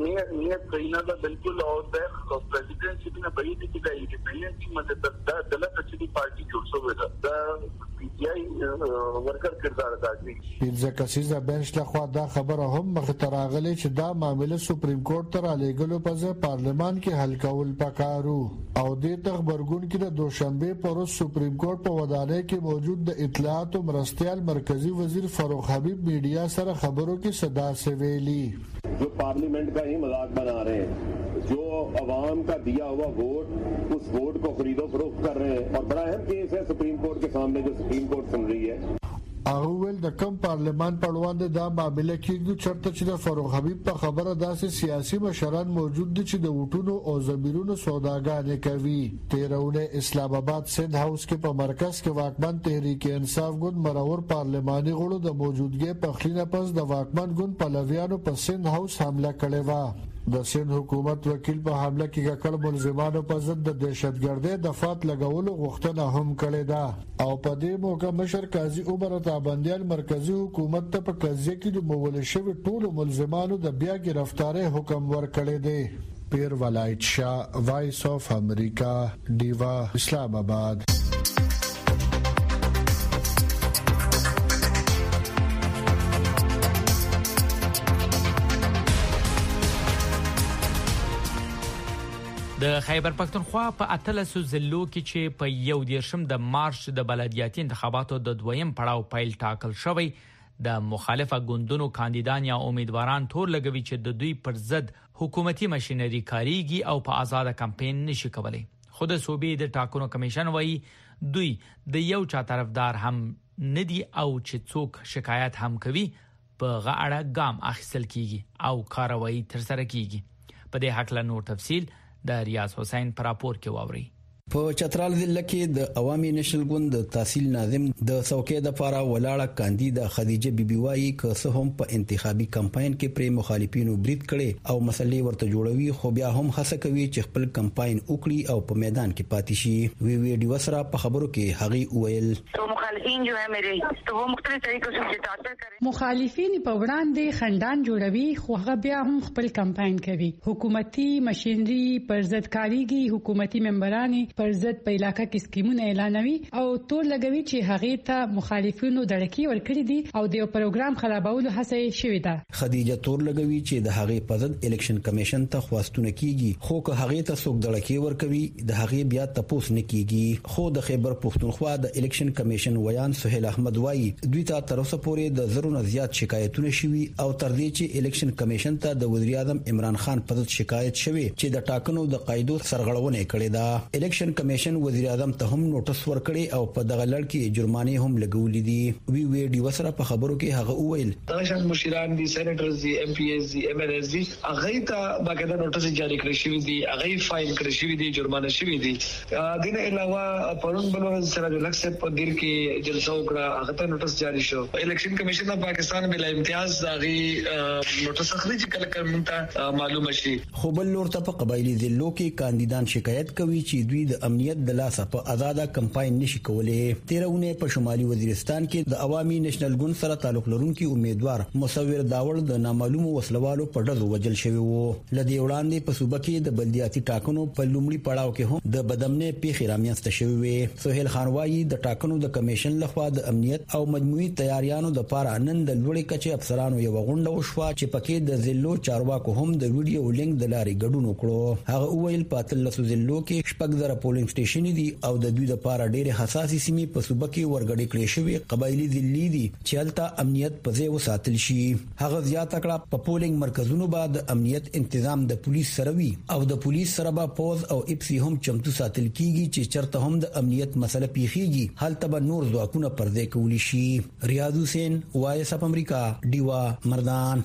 امنیت قرینه ده بالکل او د پریزیدنت چې نه بری دي چې د انډیپندنس مطلب د دولت چې پارټي جوړ شوې ده د پی ټی آی ورکر کردار ادا کوي. پنځه کسیزه بنچ لخوا دا خبره هم مخ ته راغلي چې دا معاملې سپریم کورټ ته رالیږلو په ځای پارلمان کې حل کول پکارو او د خبرګون کې د دوشنبه پر ورځ سپریم کورټ په ودانۍ کې موجود د اطلاعات او مرستيال مرکزی وزیر فاروق حبیب میډیا سره خبرو کې صدا سے ویلي جو پارلیمنٹ کا ہی مذاق بنا رہے ہیں, جو عوام کا دیا ہوا ووٹ اس ووٹ کو خرید و فروخت کر رہے ہیں اور بڑا اہم کیس ہے سپریم کورٹ کے سامنے جو سپریم کورٹ سن رہی ہے. اول د کم پارلمان په وړاندې دا معاملې کېږي چرته چې د فاروق حبیب په خبره داسې سیاسي مشران موجود دي چې د وټونو او زمیرونو سوداګانې کوي. تیرونه اسلام آباد سند هاوس کې په مرکز کې واکمن تحریک انصاف ګوند مرور پارلماني غړو د موجودګۍ په خلینه پس د واکمن ګوند پلویانو په سند هاوس حمله کړې و. د سند حکومت وکیل په حمله کې ککړ ملزمانو په ضد د دهشتګردۍ دفات لګولو غوښتنه هم کړې ده او په دې موقع مشر قاضي عمر تابندیان مرکزی حکومت ته په قضیه کې د مول شوی ټول ملزمانو د بیا گرفتاری حکم ورکړی دی. پیر ولایت شاه وایس اف امریکا دیوا اسلام آباد. د خیبر پښتونخوا په اتلسو ضلعو کې چې په یو دیرشم د مارچ د بلدیاتي انتخاباتو د دویم پړاو پیل ټاکل شوی, د مخالفه ګوندونو کاندیدان یا امیدواران تور لګوي چې د دوی پر ضد حکومتي ماشينري کاریږي او په آزاد کمپاین نشي کولای. خود صوبې د ټاکنو کمیشن وایي دوی د یو چا طرفدار هم ندي او چې څوک شکایت هم کوي په غاړه ګام اخیستل کیږي او کاروایی تر سره کیږي. په دې حق له نور تفصیل د ریاض حسین پر راپور کې واوري. په چترال ضلع کې د عوامي نېشنل ګوند د تحصیل ناظم د څوکۍ د پاره ولاړه کاندیدا خدیجه بیبي وايي که څه هم په انتخابي کمپاین کې پر مخالفینو برید کړي او مسلې ورته جوړوي, خو بیا هم هڅه کوي چې خپل کمپاین وکړي او په میدان کې پاتې شي. وی وی ډي وسره په خبرو کې هغه وویل تو مخالفین جو ہے میرے تو وہ مختلف طریقوں سے جتاتے کریں. مخالفین په وړاندې خندان جوړوي خو هغه بیا هم خپل کمپاین کوي. حکومتي ماشينري پر ضد کاریږي, حکومتي ممبرانی پر ضد په علاقې کې سکیمونه اعلانوي او تور لګوي چې هغه ته مخالفینو دړکی ورکړي دي او د پروګرام خرابولو هڅه شوې ده. خدیجه تور لګوي چې د هغه په ضد الیکشن کمیشن ته خواستونه کیږي, خو که هغه ته څوک دړکی ورکوي د هغه بیا تاسو نه کیږي. خو د خیبر پښتونخوا د الیکشن کمیشن ویان سهیل احمد وایي دوی ته تر اوسه پورې د زرو نه زیات شکایتونه شوي او تر دې چې الیکشن کمیشن ته د وزیر اعظم عمران خان په ضد شکایت شوی چې د ټاکنو د قاعدو سرغړونه کړې ده. الیکشن کمیشن وزیر اعظم ته هم نوټس ورکړي او په دغه لړ کې جرمانه هم لګولې دي. وی وی ډي وسره په خبرو کې هغه وویل دغه شان مشران دي, سېنیټرز دي, ایم پی ایز دي, ایم ایل ایز دي, هغه ته باقاعده نوټس جاری کړی شوی دي, هغه فایل کړی شوی دي, جرمانه شوی دي. دین علاوه پرون بل سره د لکسه په دیر کې جلسه وکړه, هغه ته نوټس جاری شو. الیکشن کمیشن د پاکستان بلا امتیاز دغه نوټس اخلي چې کله کله ته معلومه شي. خو بل لور ته په قبایلی ضلعو کې کاندیدان شکایت کوي چې دوی د امنیت د لاسه په آزاده کمپاین نشي کولای. تیرونه په شمالي وزیرستان کې د عوامي نېشنل ګوند سره تعلق لرونکي امیدوار مصور داوړ د نامعلومو وسلوالو په ډزو وجل شوی وو. لدی وړاندې په صوبه کې د بلدیاتي ټاکنو په لومړي پړاو کې هم د بدامنۍ پیښې رامنځته شوې وې. سهیل خان وایي د ټاکنو د کمیشن لخوا د امنیت او مجموعي تیاریانو د لپاره نن د لوړې کچې افسرانو یو غونډه وشوه چې پکې د ضلعو چارواکو هم د ویډیو لینک د لارې ګډون وکړو. هغه وویل په اتلسو ضلعو کې شپږ زره پولینګ سټیشن دي او د دوی لپاره ډېر حساسي سیمې په صوبه کې ورګړې کړې شوی قبایلی ضلعې دي چې هلته امنیت په ځای وساتل شي. هغه زیاته کړه په پولینګ مرکزونو باندې امنیت تنظیم د پولیس سره وي او د پولیس سره به پوز او اپسی هم چمتو ساتل کیږي چې چرته هم د امنیت مسله پیخیږي هلته به نور ځواکونه پردې کولی شي. ریاض حسین وایس اف امریکا دیوا مردان.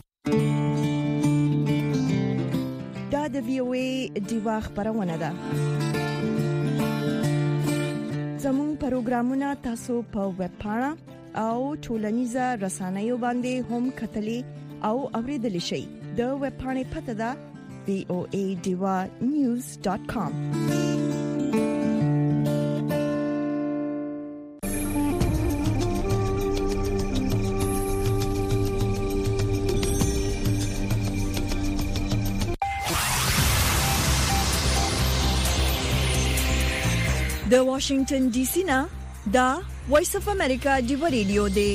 دا د وی او ای دیوا خبرونه ده. زموږ پروګرامونه تاسو په ویب پاڼه او ټولنیزه رسنیو باندې هم کتلې او اوریدل شئ. د ویب پاڼې پته ده وی او ای دیوا نیوز ډاٹ کام. د واشنگټن ډي سي نه دا وایس اف امریکا دی ریډیو دی.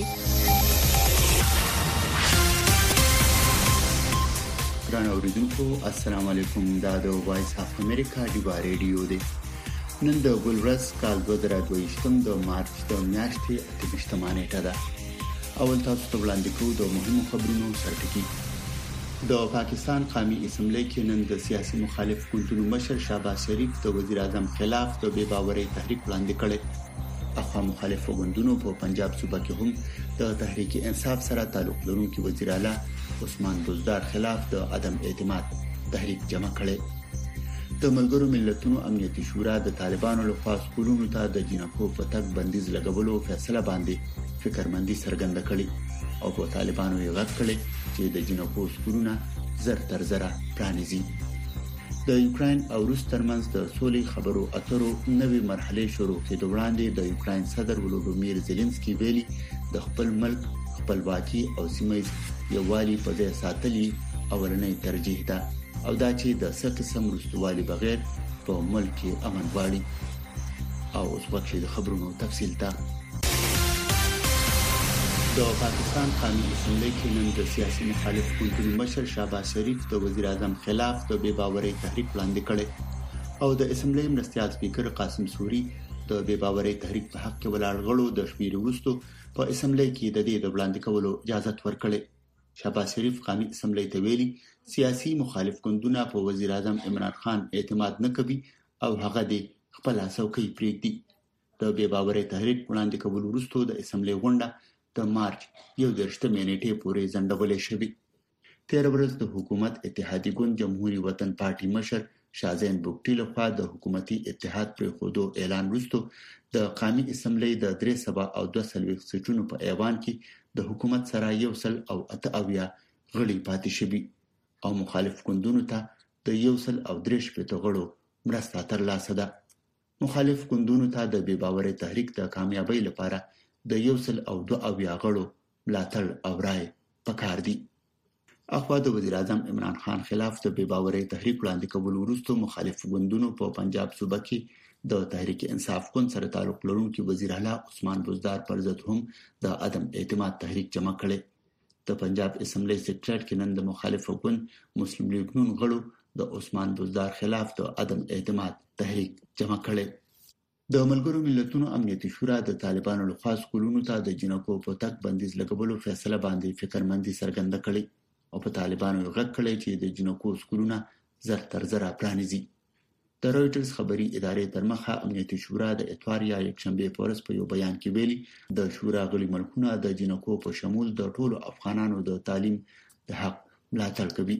ګران اوریدونکو السلام علیکم. دا د وایس اف امریکا دی ریډیو دی. نن د ګلورس کال دوه زره دوه د مارچ د میاشتې اتهمه نیټه ده. اول تاسو ته وړاندې کوو د مهمو خبرونو سرټکی. د پاکستان قومي اسمبلی کې نن د سیاسي مخالف ګوندونو مشر شهباز شریف د وزیر اعظم خلاف د بې باورۍ تحریک وړاندې کړ. اخوا مخالف ګوندونو په پنجاب صوبه کې هم د تحریک انصاف سره تعلق لرونکي وزیر اعلی عثمان بزدار خلاف د عدم اعتماد تحریک جمع کړي. د ملګرو ملتونو امنیتي شورا د طالبانو لخوا سکولونو ته د جنکو په تګ بندیز لګولو فیصله باندې فکرمندي څرګنده کړې او په طالبانو یې غږ کړی چې د جنکو سکولونه زر تر زره پرانیزي. د یوکرين او روس ترمنځ د سولې خبرو اترو نوې مرحله شروع کېدو وړاندې د یوکرين صدر ولودیمیر زيلنسکي ویلي د خپل ملک خپلواکي او سیمه یووالي په ځای ساتلي اولنۍ ترجیح ده او دا چې د څه قسم رستوالي بغیر په ملک کې امن غواړي. او اوس وخت د خبرونو تفصیل ته. د پاکستان قومي اسمبلی کې نن د سیاسي مخالف ګوندونو مشر شهباز شریف د وزیر اعظم خلاف د بې باورۍ تحریک وړاندې کړ او د اسمبلی مرستیال سپیکر قاسم سوري د بې باورۍ تحریک په حق کې ولاړ غړو د شمیر وروسته په اسمبلی کې د دې د وړاندې کولو اجازه ورکړه. شهباز شریف قومي اسمبلی ته ویلي سیاسي مخالف ګوندونه په وزیر اعظم عمران خان اعتماد نه کوي او هغه د خپل څوکۍ پریږدي. د بې باورۍ تحریک وړاندې کولو وروسته د اسمبلی غونډه د مارچ یو درشتمه نیټه پورې ځنډولې شوې. تیر ورځ د حکومت اتحادیه ګوند جمهوریت وطن پارټي مشر شازین بوکټي لخوا د حکومتي اتحاد پر خودو اعلان وروسته د قومي اسمبلی د درې سبا او دوه سلوي سچونو په ایوان کې د حکومت سره یو سل او اته اویا غړي پاتې شوي او مخالف ګوندونو ته د یو سل او درې شپږ غړو مرسته ترلاسه ده. مخالف ګوندونو ته د بې باورۍ تحریک د کامیابی لپاره د یو سل او دوه اویا غړو ملاتړ او رائے پکار دي. اخوا د وزیر اعظم عمران خان خلاف د بې باورۍ تحریک وړاندې کول وروسته مخالف ګوندونو په پنجاب صوبه کې د تحریک انصاف ګوند سره تعلق لرونکي وزیر اعلی عثمان بزدار پر ضد هم د عدم اعتماد تحریک جمع کړي. د پنجاب اسمبلی سیکریټریټ کې نن د مخالف ګوند مسلم لیگ نون غړو د عثمان بزدار خلاف د عدم اعتماد تحریک جمع کړي. د ملګرو ملتونو امنیتي شورا د طالبانو لخوا سکولونو ته د جنکو په تګ بندیز لګولو فیصله باندې فکرمندي څرګنده کړې او په طالبانو غږ کړی چې د جنکو سکولونه زر تر زره پرانیزي. د رويټرز خبري ادارې ترمخه امنیتي شورا د اتوار یا یکشنبه پورس په یو بیان کې ویلي د شورا غړي ملکونه د جنکو په شمول د ټولو افغانانو د تعلیم د حق ملاتړ کوي.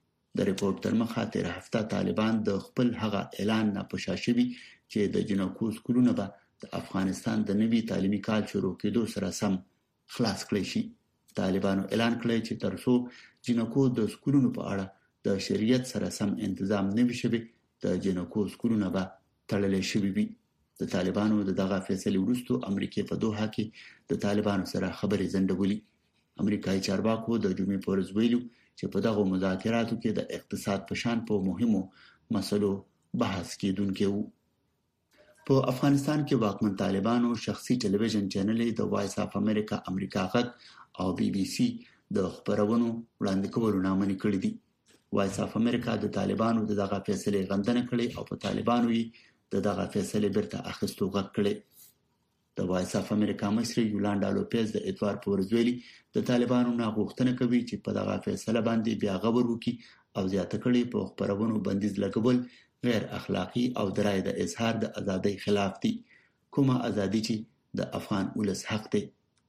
د ریپورت ترمخه تیر هفته طالبان د خپل هغه اعلان نه پښاشوي چې د جنکو سکولونه به د افغانستان د نوي تعلیمي کال شروع کېدو سره سم خلاص کړي شي. طالبانو اعلان کړی چې ترڅو جنکو د سکولونو په اړه د شریعت سره سم تنظیم نه وشي د جنکو سکولونه به تړلې شي وي. د طالبانو دغه فیصله وروسته امریکا په دوحه کې د طالبانو سره خبرې زندولې. امریکایي چارواکو د جمعې په ورځ ویلو چې په دغه مذاکراتو کې د اقتصاد په شان په مهمو مسلو بحث کېدونکي وو. په افغانستان کې واکمن طالبانو شخصي ټلویزیون چینل د وایس اف امریکا امریکا غږ او بي بي سي د خبرونو وړاندې کولو نامنې کړې دي. وایس اف امریکا د طالبانو دغه فیصله غندنه کړې او په طالبانو یې دغه فیصله برته اخیستو غږ کړې. د وایس اف امریکا مشر یولاندا لوپیز د اتوار په ورځ ویلي د طالبانو نه غوښتنه کوي چې په دغه فیصله باندې بیا غور وکړي او زیاته کړي په خبرونو بندیز لګول غیر اخلاقی او درای د اظهار د ازادۍ خلاف دي، کومه ازادي چې د افغان ولس حق دی.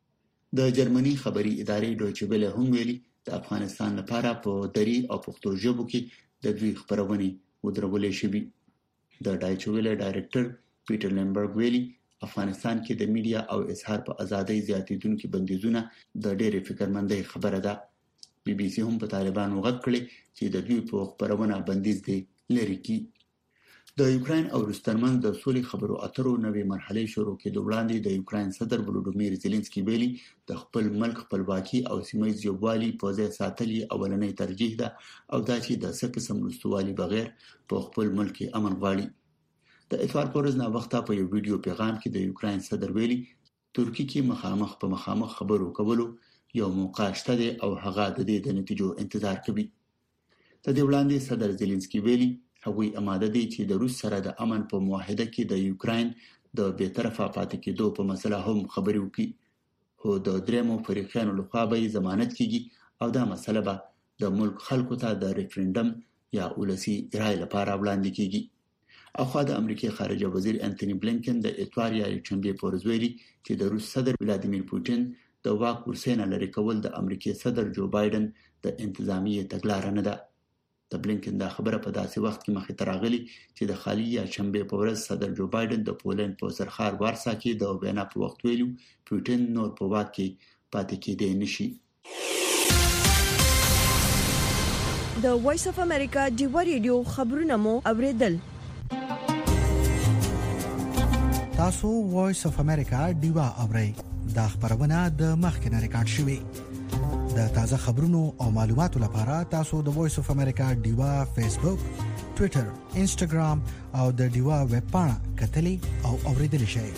د جرمني خبري ادارې ډویچه ویله هم ویلي د افغانستان لپاره په دری او پښتو ژبه کې د دوی خبرونه ودرولې شوې. د ډایچه ویله ډایریکټر پیټر لمبرګ ویلي افغانستان کې د میډیا او اظهار په ازادۍ زیاتېدونکو بندیزونه د ډېرې فکرمندۍ خبره ده. بي بي سي هم په طالبانو غږ کړی چې د دوی په خبرونه بندیز دی لري کی. د یوکرين او روس ترمنځ د سولې خبرو اترو نوې مرحله شروع کېدو وړاندې د یوکرين صدر ولودیمیر زيلنسکي ویلي د خپل ملک خپلواکي او سیمه ییزوالي په ځای ساتلي اولنۍ ترجیح ده او دا چې د څه قسم رستوالي بغیر په خپل ملک امن غواړي. د اتوار پورز نه وخته په یو ویډیو پیغام کې د یوکرين صدر ویلي ترکی کې مخامخ په مخامخ خبرو کولو یو موقع شته او هغه د دې د نتیجو انتظار کوي. د دې وړاندې صدر زيلنسکي ویلي هغوی آماده دي چې د روس سره د امن په معاهده کې د یوکرين د بی‌طرفه پاتې کېدو په مسله هم خبرې وکړي. خو د درېمو فریقانو لخوا به ضمانت کیږي او دا مسله به د ملک خلکو ته د ریفرندم یا ولسی رائے لپاره وړاندې کیږي. اخوا د امریکای خارجه وزیر انټونی بلینکن د اتوار یا چنبه پورز ویلي چې د روس صدر ولادیمیر پوتین د واک ورسینه لري کول د امریکای صدر جو بایدن د انتظامی تګلارې نه ده. د بلینکن دا خبره په داسې وخت کې مخې ته راغلي چې د خالی یا چنبه پورز صدر جو بایدن د پولند په سرخار وارسا کې د وینا په وخت ویلو پوتین نور په واک کې پاتې کېدای نشي. د وایس اف امریکا دیوا ریډیو خبرونه مو اوریدل. تاسو وایس اف امریکا دیوا اورئ. دا خبرونه د مخکنه ریکارډ شوی. د تازه خبرونو او معلوماتو لپاره تاسو د وایس اف امریکا دیوا فیسبوک، ټوئیټر، انسټاګرام او د دیوا ویب پاڼه کتلی او اوریدل شئ.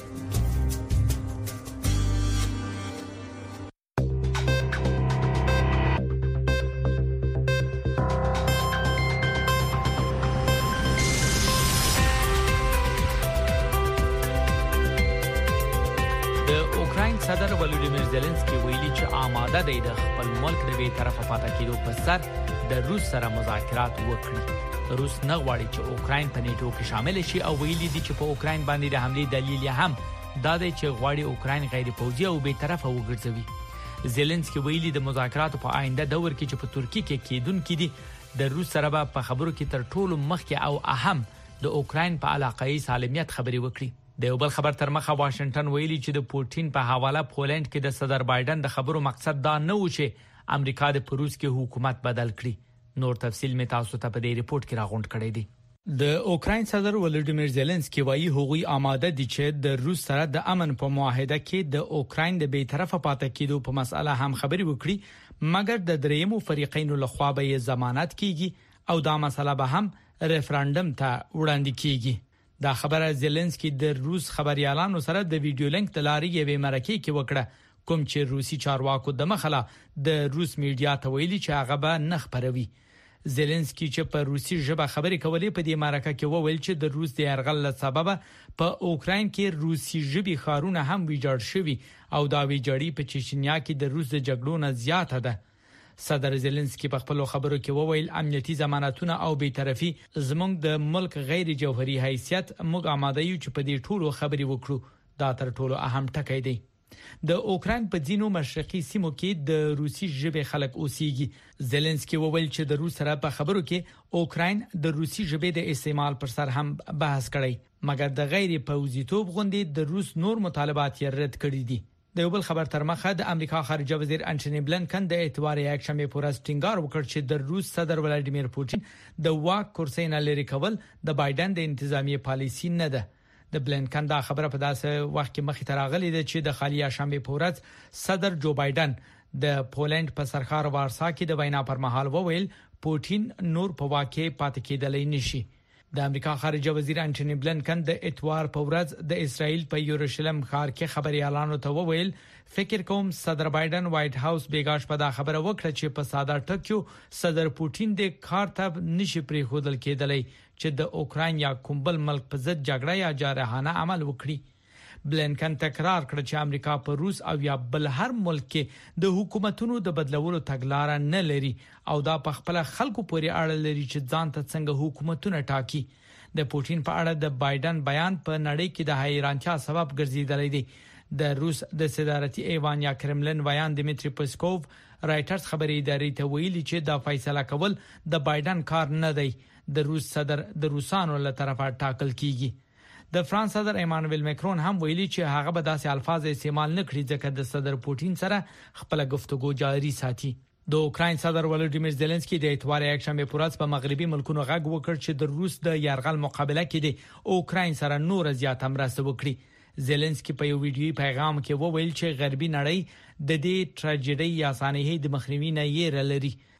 صدر ولودیمیر زيلنسکي ویلي چې آماده دی د خپل ملک د بې طرفه پاتې کېدو په سر د روس سره مذاکرات وکړي. روس نه غواړي چې اوکراین په نیټو کې شامل شي او ویلي دي چې په اوکراین باندې د حمله دلیل هم دا دی چې غواړي اوکراین غیر پوځي او بې طرفه وګرځوي. زيلنسکي ویلي د مذاکراتو په آینده دور کې چې په ترکیه کې کېدونکې دي د روس سره په خبرو کې تر ټولو مخکې او اهم د اوکراین په علاقايي سالمیت خبرې وکړي. د یو بل خبر تر مخه واشنگټن ویلي چې د پوتین په حواله پولند کې د صدر بایدن د خبرو مقصد دا نه و چې امریکا د پروس کې حکومت بدل کړي. نور تفصیل می تاسو ته په دې ریپورت کې راغونډ کړی دی. د اوکراین صدر ولودیمیر زيلنسکي وایي هغوی آماده دي چې د روس سره د امن په معاهده کې د اوکراین د بې طرفه پاتې کېدو په مسأله هم خبرې وکړي، مګر د درېیمو فریقینو لخوا به ضمانت کیږي او دا مسله به هم ریفرندم ته وړاندې کیږي. دا خبره زيلنسکي د روس خبريالانو سره د ویډیو لینک تلاري یوې مرکې کې وکړه، کوم چې روسي چارواکو د مخاله د روس میډیا ته ویلي چې هغه به نه خبروي. زيلنسکي چې په روسي ژبه خبرې کولې په دې مرکه کې وویل چې د روس د يرغل له سبب په اوکراین کې روسي ژبي خارونه هم ویجاړ شوي او دا ویجاړي په چچنیا کې د روس د جګړو نه زیاته ده. صدر زيلنسکي په خپل خبرو کې وویل امنیتي ضمانتونه او بی‌طرفي زموږ د ملک غیر جوهري حیثیت موږ آماده یو چې په دې ټولو خبرې وکړو. دا تر ټولو اهم ټکی دی. د اوکراین په ځینو مشرقي سیمو کې د روسي ژبې خلک اوسېږي. زيلنسکي وویل چې د روس سره په خبرو کې اوکراین د روسي ژبې د استعمال پر سر هم بحث کړی، مګر د غیر پوځیتوب غونډې د روس نور مطالبات یې رد کړي دي. د یو بل خبر تر مخه د امریکا خارجه وزیر انټونی بلینکن د اتوار یک شنبه پورز ټینګار وکړ چې د روس صدر ولادیمیر پوتین د واک کرسي نه لري کول د بایدن د انتظامی پالیسي نه ده. د بلینکن دا خبره په داسې وخت کې مخې ته راغلې ده چې د خالی شنبه پورز صدر جو بایدن د پولند په سرخار وارسا کې د وینا پر مهال وویل پوتین نور په واکه پاتې کېدلی نشي. د امریکا خارجه وزیر انټونی بلینکن د اتوار په ورځ د اسرائیل په یروشلم ښار کې خبريالانو ته وویل فکر کوم صدر بایدن وایټ هاوس بیګاش په دا خبره وکړه چې په ساده ټکیو صدر پوتین د کار ته نشي پری خودل کېدلی چې د اوکراین یا کوم بل ملک په ضد جګړه یا جارحانه عمل وکړي. بلینکن تکرار کړ چې امریکا په روس او یا بل هر ملک کې د حکومتونو د بدلولو تګلارې نه لري او دا په خپل خلکو پورې اړه لري چې ځان ته څنګه حکومتونه ټاکي. د پوتین په اړه د بایدن بیان په نړۍ کې د حیرانتیا سبب ګرځیدلی دی. د روس د صدارتي ایوان یا کرملین بیان دمیټری پسکوف رائټرز خبري ادارې ته ویلي چې دا فیصله کول د بایدن کار نه دی، د روس صدر د روسانو له طرفه ټاکل کیږي. د فرانس صدر ایمانوئل ماکرون هم ویلي چې هغه به داسې الفاظ استعمال نه کړي ځکه د صدر پوتین سره خپل گفتگو جاري ساتي. د اوکراین صدر ولودیمیر زيلنسکي د اتوار یک شنبه پورز په مغربي ملکونو غږ وکړ چې د روس د يرغل مقابله کې د اوکراین سره نور زیات مرسته وکړي. زيلنسکي په یو ویډیوي پیغام کې وویل چې غربي نړۍ د دې ټراجېډي یا سانحې د مخنیوي نه یې لري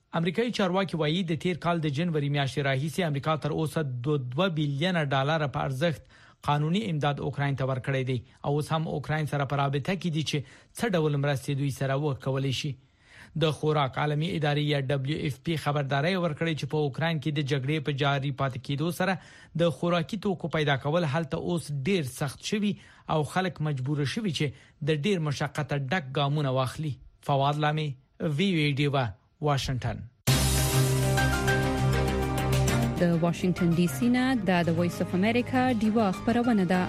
امریکایي چارواکي وایي د تیر کال د جنوري میاشتې راهیسې امریکا تر اوسه دوه بلین ډالر په ارزښت قانوني امداد اوکراین ته ورکړی دی او اوس هم اوکراین سره په رابطه کې دي چې څه ډول مرستې دوی سره وکولای شي. د خوراک عالمي ادارې یا دبليو اف پی خبرداري ورکړې چې په اوکراین کې د جګړې په جاري پاتې کېدو سره د خوراکي توکو پیدا کول هلته اوس ډیر سخت شوي او خلک مجبور شوي چې د ډیر مشقت ډک ګامونه واخلي. فواد لامي وی وی ډیوا واشنگټن. د واشنگټن ډي سي نه د وایس اف امریکا ډیوا خبرونه ده.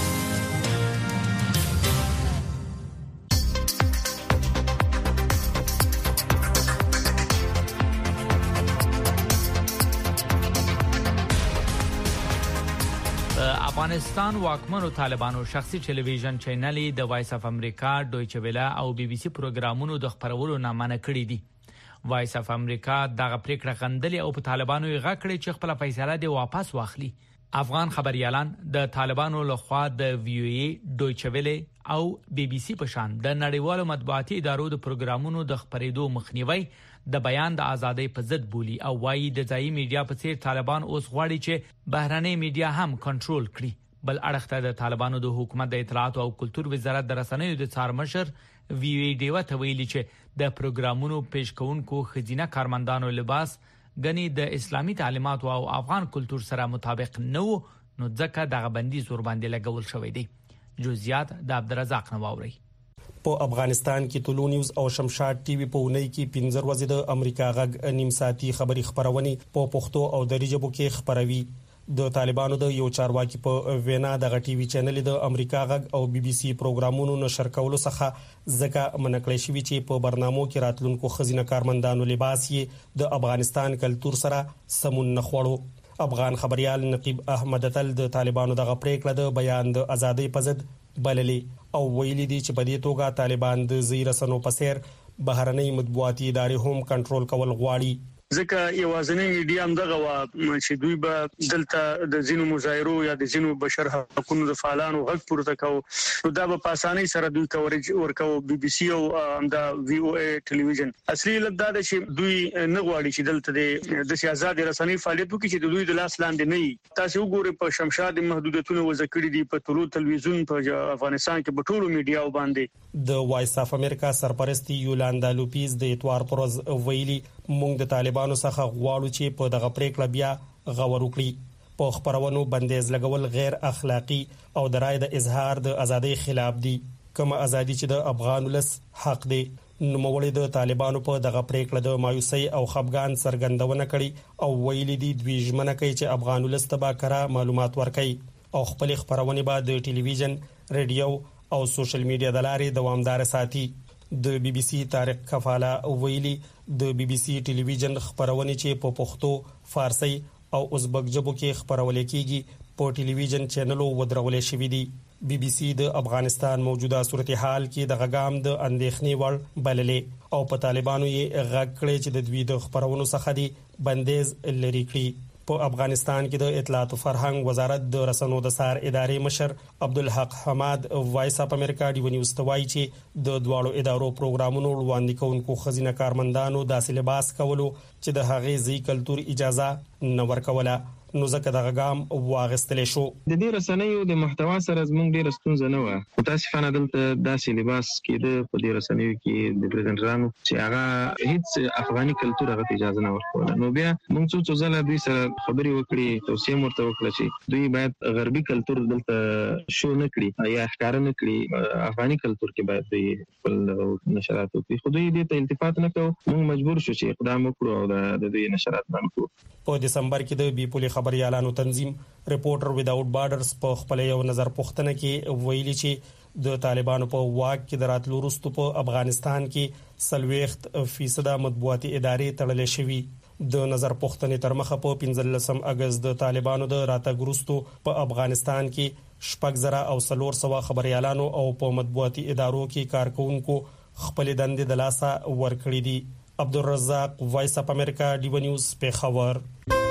افغانستان واکمنو طالبانو شخصي ټلویزیون چینل د وایس اف امریکا، دویچه ویله او بي بي سي پروګرامونو د خبرولو نه منع کړی دي. وایس اف امریکا دغه پریکړه غندلې او په طالبانو یې غږ کړی چې خپل فیصله دی واپس واخلي. افغان خبريالان د طالبانو لخوا د وی او ای، دویچه ویله او بي بي سي په شان د نړیوالو مطبوعاتي ادارو د پروګرامونو د خبرېدو مخنیوي د بیان د ازادۍ په ضد بولی او وایي د ځایي میډیا په څیر طالبان اوس غواړي چې بهرنۍ میډیا هم کنټرول کړي. بل اړخ ته د طالبانو د حکومت د اطلاعات او کلتور وزارت د رسنیو د څار مشر وی وی ډیوا ته ویلي چې د پروګرامونو پیش کوونکو خزینه کارمندانو لباس غني د اسلامي تعلیمات او افغان کلتور سره مطابق نه و، نو ځکه دغه بندي زور باندې لګول شوې دي. جزئیات د عبدالرزاق نواوري. په افغانستان کې طلوع نیوز او شمشاد ټي وي په اونۍ کې پنځه ورځې د امریکا غږ نیم ساعتي خبري خبرونه په پښتو او دری ژبو کې خبروي. د طالبانو د یو چارواکي په وینا د غټي وی چینل د امریکا غږ او بي بي سي پروګرامونو نشر کولو څخه ځکه منکړی شوی چې په برنامو کې راتلونکو خزینه کارمندانو لباس یې د افغانستان کلتور سره سمون نه خوړو. افغان خبريال نقیب احمد تل د طالبانو دغه پریکړه د بیان د ازادۍ په ضد بللې او ویلي دي چې په دې توګه طالبان د زیرسنو په سیر بهرنۍ مطبوعاتي ادارې هم کنټرول کول غواړي. ځکه یوازنی میډیا هم دغه وا چې دوی به دلته د زینو مظاهرو یا د زینو بشر حقوقو د فعالانو غږ پورته کوي، نو دا به په اسانۍ سره دوی کورج ورکو. بي بي سي او د وی او ای ټلویزیون اصلي لږ دا چې دوی نه غواړي چې دلته د سیاست رسنۍ فعالیت وکړي چې دوی د لاس لاندې نه وي. تاسو وګورئ په شمشاد محدودیتونه وځکړي دي په طلوع تلویزیون په افغانستان کې په ټولو میډیا باندې. د وایس اف امریکا سرپرستی یولاندا لوپیز د اتوار پروز ویلي موږ د طالبانو څخه غواړو چې په دغه پریکړه بیا غور وکړي. په خبرونو بندیز لګول غیر اخلاقی او د رائے د اظهار د ازادۍ خلاف دي. کوم ازادي چې د افغان ولس حق دی، نو مولوی د طالبانو په دغه پریکړه د مایوسۍ او خفګان څرګندونه کړي او ویلي دي دوی ژمنه کوي چې افغان ولس ته به کره معلومات ورکړي او خپل خبرونه به د ټلویزیون، ریډیو او سوشل میډیا د لارې دوامدار ساتي. د بي بي سي طارق کفاله ویلي د بي بي سي ټلویزیون خبرونه چې په پښتو، فارسی او ازبک ژبو کې خبرول کیږي په ټلویزیون چینلو ودرولې شوې دي. بي بي سي د افغانستان موجوده صورتحال کې د غږام د اندېښنې وړ بللې او په طالبانو یې غږ کړی چې د دوی د خبرونو څخه دی بندیز لري کړی. په افغانستان کې د اطلاعات او فرهنګ وزارت د رسنو د سار ادارې مشر عبدالحق حماد وایس اف امریکا ډیو نیوز ته وایي چې د دواړو ادارو پروګرامونو وړاندې کوونکو خزینه کارمندانو داسې لباس کولو چې د هغې ځای کلتور اجازه نه ورکوله، نو ځکه دغه ګام واغستل شو. د دې رسنیو د محتوا سره زموږ ډیره ستونزه نه و. متاسفانه دلته داسې لباس کېده په دې رسنیو کې د پریزنټرانو چې هغه هیڅ افغاني کلتور هغه اجازه نه ورکوله. نو بیا موږ څو څو ځله دوی سره خبرې وکړې، توصیه ورته وکړه چې دوی باید غربي کلتور دلته شو نه کړي یا ښکار نه کړي، افغاني کلتور کې باید دوی خپل نشرات وکړي. خو دوی دې ته التفات نه کوي. موږ مجبور شو چې اقدام وکړو او د دوی نشرات بند کړو. په دسمبر کې د بي پولي خبريالانو تنظیم ریپورټر ویداوټ بارډرز په خپل یو نظر پوښتنه کې ویلي چې د طالبانو په واک کې د راتلو وروسته په افغانستان کې سلويخت فیصد مطبوعاتي ادارې تړلې شوي. د نظر پوښتنې تر مخه په پنځلسم اگست د طالبانو د راتګ وروسته په افغانستان کې شپږ زره او څلور سوه خبريالانو او په مطبوعاتي ادارو کې کارکونکو خپل دندې د لاسه ورکړې دي. عبدالرزاق وایس اف امریکا ډیو نیوز په خبر.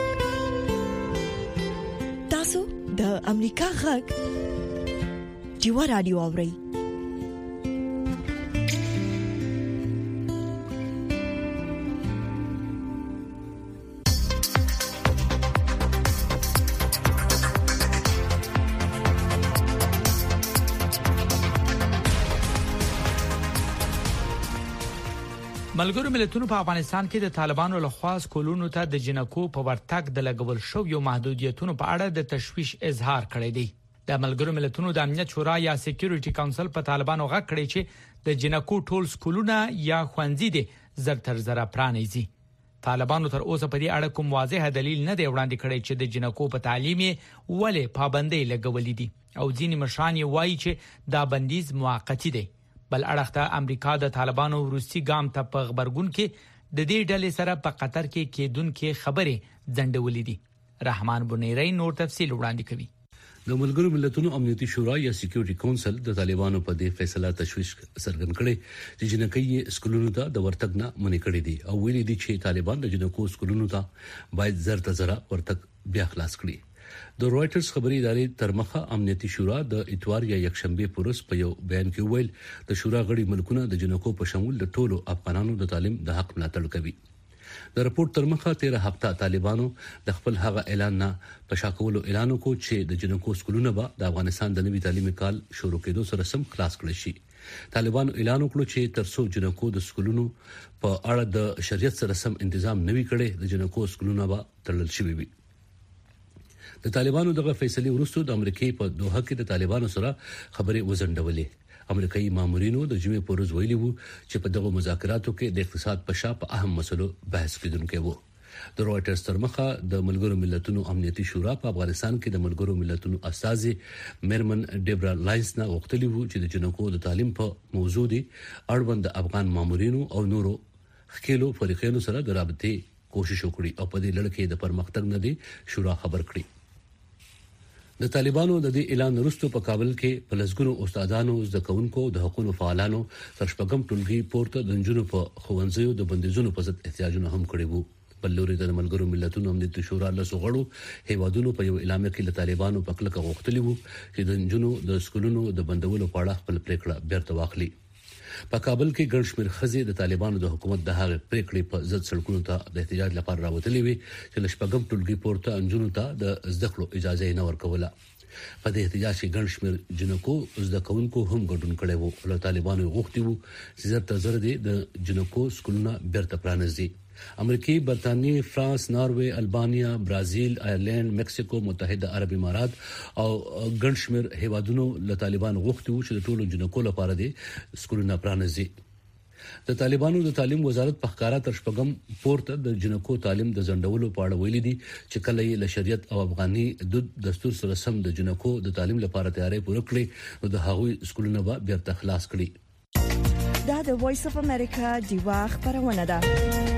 تاسو د امریکا غږ ډیو رادیو اورئ. ملګرو ملتونو په افغانستان کې د طالبانو لخوا سکولونو ته د جنکو په ورتګ د لګول شو یو محدودیتونو په اړه د تشویش اظهار کړی دی. د ملګرو ملتونو د امنیت شورا یا سکیورټي کونسل په طالبانو غږ کړی چې د جنکو ټول سکولونه یا خوندې دي زر تر زر پرانیزي. طالبانو تر اوسه په دې اړه کوم واضح دلیل نه دی وړاندې کړی چې د جنکو په تعلیم ولې پابندۍ لګولې دي او ځینې مشران وایي چې دا بندیز موقتی دی. بل اړخته امریکا د طالبانو روسي ګام ته په خبرګون کې د دې ډلې سره په قطر کې کېدونکې خبرې ځنډولې دي. رحمان بنيري نور تفصیل وړاندې کوي. د ملګرو ملتونو امنیتي شورا یا سکیورټي کونسل د طالبانو په دې فیصله تشویش څرګند کړي چې جنکۍ سکولونو ته د ورتګ نه منې کړې دي او ویلي دي چې طالبان د جنکو سکولونو ته باید زر تر زر ورتګ بیا خلاص کړي. د رويټرز خبري ادارې ترمخه امنیتي شورا د اتوار یا یکشنبه پورس په یو بیان کې ویل د شورا غړي ملکونه د جنکو په شمول د ټولو افغانانو د تعلیم د حق ملاتړ کوي. د راپور ترمخه تیره هفته طالبانو د خپل هغه اعلان نه په شاکولو اعلان وکړ چې د جنکو سکولونه به د افغانستان د نوي تعلیمي کال شروع کېدو سره سم خلاص کړي شي. طالبانو اعلان وکړ چې ترڅو جنکو د سکولونو په اړه د شریعت سره سم تنظیم نوي کړي د جنکو سکولونه به تړل شي وي. د طالبانو دغه فیصله وروسته د امریکای په دوحه کې د طالبانو سره خبرې وزندولې. امریکایي مامورینو د جمعې په ورځ ویلي وو چې په دغه مذاکراتو کې د اقتصاد په شا په اهم مسلو بحث کېدونکي وو. د رويټرز ترمخه د ملګرو ملتونو امنیتي شورا په افغانستان کې د ملګرو ملتونو استاذي میرمن ډیبرا لاینس نه وغوښتلی وو چې د جنکو د تعلیم په موضوع دي اړوند افغان مامورینو او نورو خکېلو فریقونو سره د رابطې کوشش وکړي او په دې لړ کې د پرمختګ نه دي شورا خبر کړي. د طالبانو د دې اعلان وروسته په کابل کې پلسګونو استادانو زده کوونکو د حقوقو فعالانو تر شپږم ټولګي پورته د جنونو په خوندزیو د بندیزونو په ضد احتجاجونه هم کړي وو. بل لوري د ملګرو ملتونو امنیتي شورا له سوغړو هیوادونو په یو اعلامیه کې له طالبانو په کلکه غوښتلی وو چې د جنونو د سکولونو د بندولو په اړه خپل پریکړه بیرته واخلي. په کابل کې ګڼ شمېر ښځې د طالبانو د حکومت د هغې پریکړې په ضد سړکونو ته د احتجاج لپاره راوتلې وي چې له شپږم ټولګي پورته انجونو ته د زده کړو اجازه نه ورکوله. په دې احتجاج کې ګڼ شمېر جنکو زده کوونکو هم ګډون کړی وو. له طالبانو غوښتي وو چې زر تر زر د جنکو سکولونه بیرته پرانیزي. امریکای، برتانیې، فرانس، ناروې، البانیا، برازیل، آیرلند، مکسیکو، متحده عرب امارات او ګڼ شمېر هیوادونو له طالبانو غوښتي وو چې د ټولو جنکو لپاره د سکولونه پرانیزي. د طالبانو د تعلیم وزارت په ښکارا تر شپږم پورته د جنکو تعلیم د ځنډولو په اړه ویلي دي چې کله یې له شریعت او افغاني دود دستور سره سم د جنکو د تعلیم لپاره تیاری پوره کړي نو د هغوی سکولونه به بیرته خلاص کړي. دا د وایس اف امریکا دیوا خبرونه ده.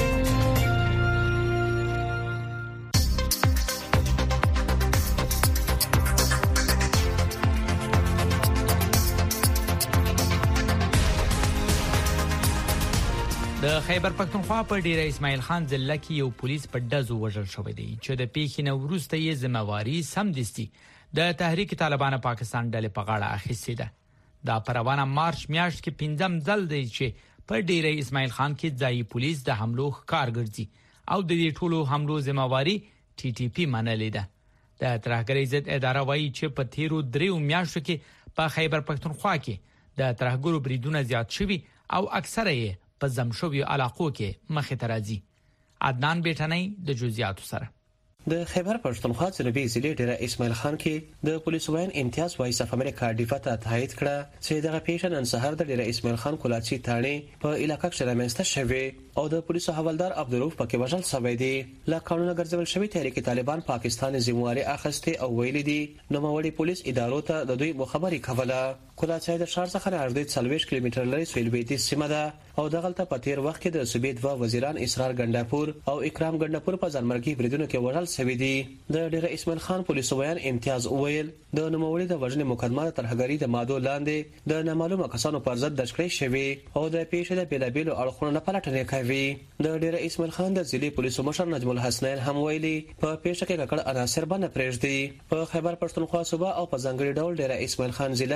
د خیبر پښتونخوا په ډیره اسماعیل خان ضلع کې یو پولیس په ډزو وژل شوی دی چې د پیښې نه وروسته یې ذمہواری سمدستي د تحریک طالبان پاکستان ډلې په غاړه اخیستې ده. دا پروانه مارچ میاشت کې پنځم ځل دی چې په ډیره اسماعیل خان کې ځای پولیس د حملو ښکار ګرځي او د دې ټولو حملو ذمہواری ټي ټي پی منلې ده. د ترهګرۍ ضد اداره وایي چې په تیرو دریو میاشتو کې په خیبر پښتونخوا کې د ترهګرو بریدونه زیات شوي او اکثره یې په زمشوي علاقو کې مخې ته راځي. عدنان بیٹنۍ د جزئیاتو سره. د خیبر پښتونخوا ضلعي ضلع ډیره اسماعیل خان کې د پولیسو وین امتیاز وایس اف امریکا ډیفاته تایید کړه چې دغه پیښه نن سهار د ډیره اسماعیل خان کولاچی تاڼې په علاقې کې رامنځته شوې او د پولیسو حوالدار عبدالرؤف پکې وژل شوی دی. لا قانون ګرځول شوی تحریک طالبان پاکستان ذمہواری اخیسته او ویلي دي نو موړي پولیس ادارو ته د دوی مخابري کوله. کولاچی د شهر څخه نږدې څلوېښت کیلومتر لري سویلبېتي سیمه ده او دغلته په تیر وخت کې د صوبې دوه وزیران اسرار ګنداپور او اکرام ګنداپور په ځانمرګي بریدونو کې وژل شوی دي. د ډیره اسماعیل خان پولیسو وین امتیاز وویل د نوموړي د وژنې مقدمه د ترهګرۍ د مادو لاندې د نامعلومه کسانو پر ضد درج کړې شوې او د پیښې د بیلابیلو اړخونو نه پلټنې کوي. د ډیره اسماعیل خان د ضلعي پولیسو مشر نجم الحسنین هم ویلي په پیښه کې ککړ عناصر باندې پرېږدي. په خیبر پښتونخوا صوبه او په ځانګړي ډول ډیره اسماعیل خان ضلع کې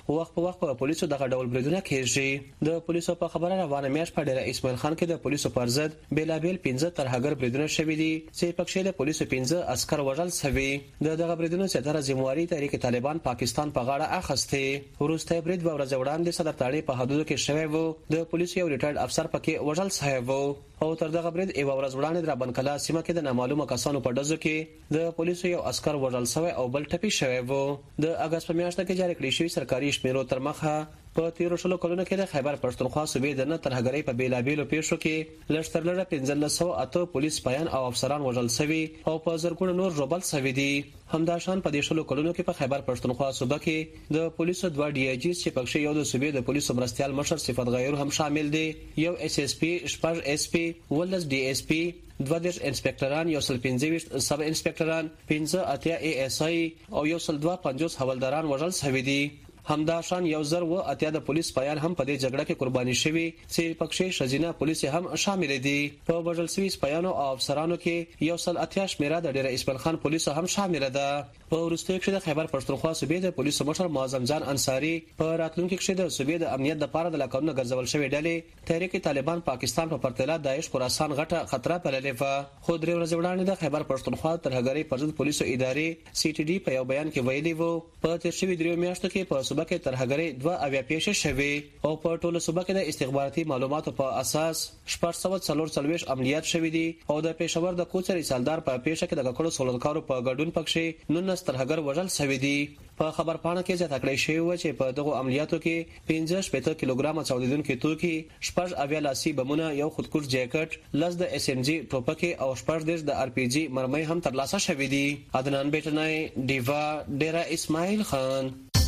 وخت په وخت په پولیسو دغه ډول بریدونه کیږي د پولیسو په خبره روانه میاش په ډیر اسماعیل خان کې د پولیسو پر ضد بیلابیل پنځه ترهګر بریدونه شوي دي چې پکې د پولیسو پنځه عسكر وژل شوي د دغه بریدونو ستاره ذمہواری تحریک طالبان پاکستان په غاړه اخیسته ورسته برید و ورځ وړاندې صدر تاړي په حدودو کې شوی وو د پولیسو یو ریټایرډ افسر پکې وژل شوی وو او تر دغه برید یو ورځ وړاندې د بنکلا سیمه کې د نامعلومه کسانو په ډزو کې د پولیسو یو عسكر وژل شوی او بل ټپي شوی وو د اگست په میاشت کې جاری کړی شوی سرکاري شمیرو تر مخه په تیرو شلو کلونو کې د خیبر پښتونخوا صوبې د نه ترهګرۍ په بیلابیلو پیښو کې لږ تر لږه پنځه سوه اته پولیس پایان او افسران وژل شوي او په زرګونو نور ژوبل شوي دي همداشان په دې شلو کلونو کې په خیبر پښتونخوا صوبه کې د پولیسو دوه ډي اي جي چې پکې یو د صوبې د پولیسو مرستيال مشر صفت غیر هم شامل دي یو اس اس پی شپږ اس پی ولس ډي اس پی دوه دیش انسپکټران یو سل پنځه سب انسپکټران پنځه اتیا ای اس آی او یو سل دوه پنځوس حوالداران وژل شوي دي همداشان یو زر و اتیا د پولیس پایان هم په دې جګړه کې قرباني شوي چې پکې شزینه پولیس هم شامل دي په وژل شوي سپایانو او افسرانو کې یو سل اتیا شمیره د ډیر اسماعیل خان پولیس هم شامل ده په ورسته کې د خیبر پښتونخوا صوبې د پولیسو مشر معظم جان انصاری په راتلونکو کې د صوبې د امنیت لپاره د لکونو ګرځول شوی ډلې تحریک طالبان پاکستان په پرتله داعش خراسان غټه خطر بللې و خو درې ورځې وړاندې د خیبر پښتونخوا ترهګرۍ پر ضد پولیسو ادارې سی ټي ډي په یو بیان کې ویلي وو په تیر شوي درې میاشتو کې په صوبه کې ترهګرۍ دوه اویا پیښې شوې او په ټوله صوبه کې د استخباراتي معلوماتو په اساس شپږ سوه څلور څلوېښت عملیات شوي دي او د پېښور د کوڅه سالدار په پیښه کې د ککړو سولنکارو په ګډون پکې نولس ترهګر وژل شوي دي په خبر پاڼه کې ځکه کړی شوی و چې په دغه عملیاتو کې پنځه شپږ کیلوګرام چاودیدونکو توکي شپږ اویا لاسي بمونه یو خودکش جیکټ لس د اس ام جی ټوپکې او شپږ دیش د ار پی جی مرمۍ هم ترلاسه شوې دي عدنان بیٹنای دیوا ډیرا اسماعیل خان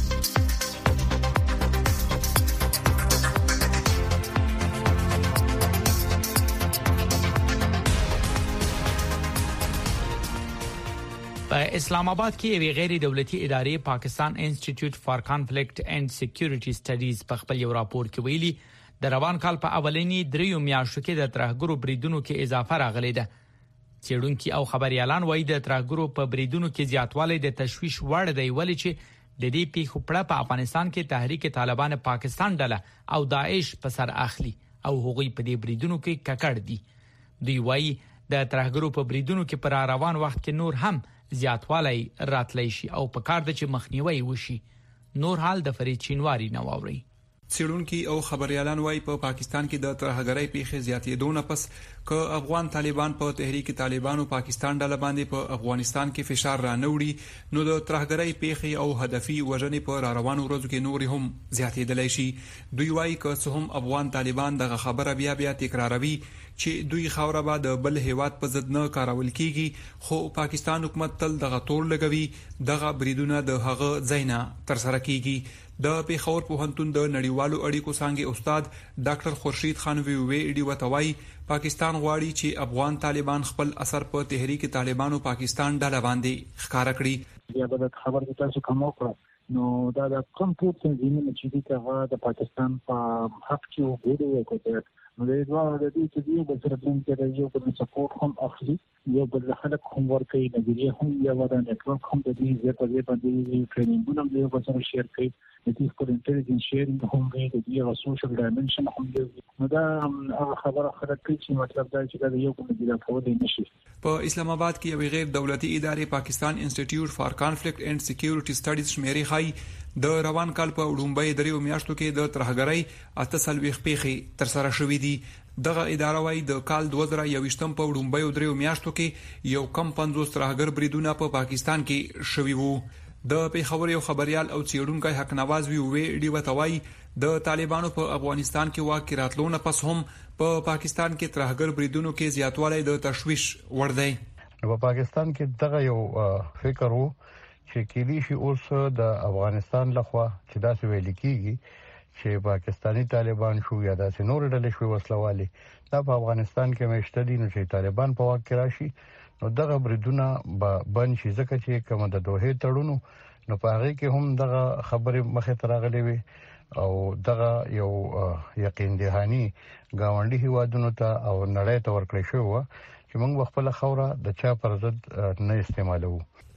په اسلام آباد کې یو غیر دولتي ادارې پاکستان انسټیټیوټ فار کانفلیکټ اینڈ سکیورټي سټډیز په خپل یو راپور کې ویلي د روان کال په اولنی دریو میاشتو کې د ترهګرو بریدونو کې اضافه راغلی ده. څېړونکي او خبريالان وایي د ترهګرو په بریدونو کې زیاتوالی د تشویش وړ دی ولې چې د دې پیښو پړه په افغانستان کې تحریک طالبان پاکستان ډله او داعش په سر اخلي او هغوی په دې بریدونو کې ککړ دي. دوی وایي د ترهګرو په بریدونو کې پر روان وخت کې نور هم زیاتوالی راتلی شي او په کار د چې مخنیوي وشي. نور حال د فرید چینواری نواوري. څېړونکي او خبريالان وايي په پاکستان کې د ترهګرۍ پیښې زیاتېدو نه پس ک افغان طالبان په تحریک طالبانو پاکستان ډله باندې په افغانستان کې فشار را نوړي نو د ترهګرۍ پیښې او هدفي وژنې په را روانو ورځو کې نور هم زیاتېدلی شي. دوی وايي که څه هم افغان طالبان دغه خبره بیا بیا تکراروي چې دوی خاوره به د بل هیواد په ضد نه کارول کیږي خو پاکستان حکومت تل دغه تور لګوي دغه بریدونه د هغه ځاینا تر سره کیږي. د پیښور پوهنتون د نړیوالو اړیکو څانګې استاد ډاکټر خورشید خان وی وی ډی وتوي پاکستان غواړي چې افغان طالبان خپل اثر په تحریک طالبانو پاکستان ډله باندې ښکارا کړي. بیا به خبر د تاسو کوم وکړه نو دا د کوم ټول تنظیمونو چې دي هغه د پاکستان په حق کې وګړي کوي نو د دوه د دې چې یو بل سره د یو بل سپورټ هم اخلي یو بل خلک هم ورکوي نظریه هم یو د نتورک هم د دې زیات په باندې ټریننګونه هم یو بل سره شیر کوي د دې پر انټيليجنس شیرینګ هم کوي د دې سوشل ډایمنشن هم دی نو دا خبره خلک کوي چې مطلب دا چې دا یو بل د کولای نشي. په اسلام آباد کې یو غیر دولتي ادارې پاکستان انسټیټیوټ فار کانفلیکټ اینڈ سکیورټي سټډیز شمیرې خای د روان کال په وړومبۍ دریو میاشتو کې د ترهګرۍ اته سلويخ پیښې تر سره شوې دي. دغه اداره وايي د کال دوه زره یوویشتم په وړومبۍ دریو میاشتو کې یو کم پنځوس ترهګر بریدونه په پاکستان کې شوي وو. د پیښور یو خبريال او څېړونکی حق نواز وی وی ډی وتوي د طالبانو په افغانستان کې واقع راتلونه پس هم په پاکستان کې ترهګر بریدونو کې زیاتوالی د تشویش ور دی. په پاکستان کې دغه یو فکر وو چې کلی شي اوس د افغانستان لخوا چې دا څه ویل کیږي چې پاکستانی طالبان شو یا د نور ډلې شو وسلوالي دا په افغانستان کې مشته دي نو چې طالبان په واک کې راشي نو دغه بریدونه به بند شي ځکه چې کوم د دوه تړونو نو په هغه کې هم دغه خبره مخه ترغلې وي او دغه یو یقین دهانی گاونډي هیوادونو ته او نړۍ ته ورکړی شو چې موږ خپل خوره د چا پر ضد نه استعمالو.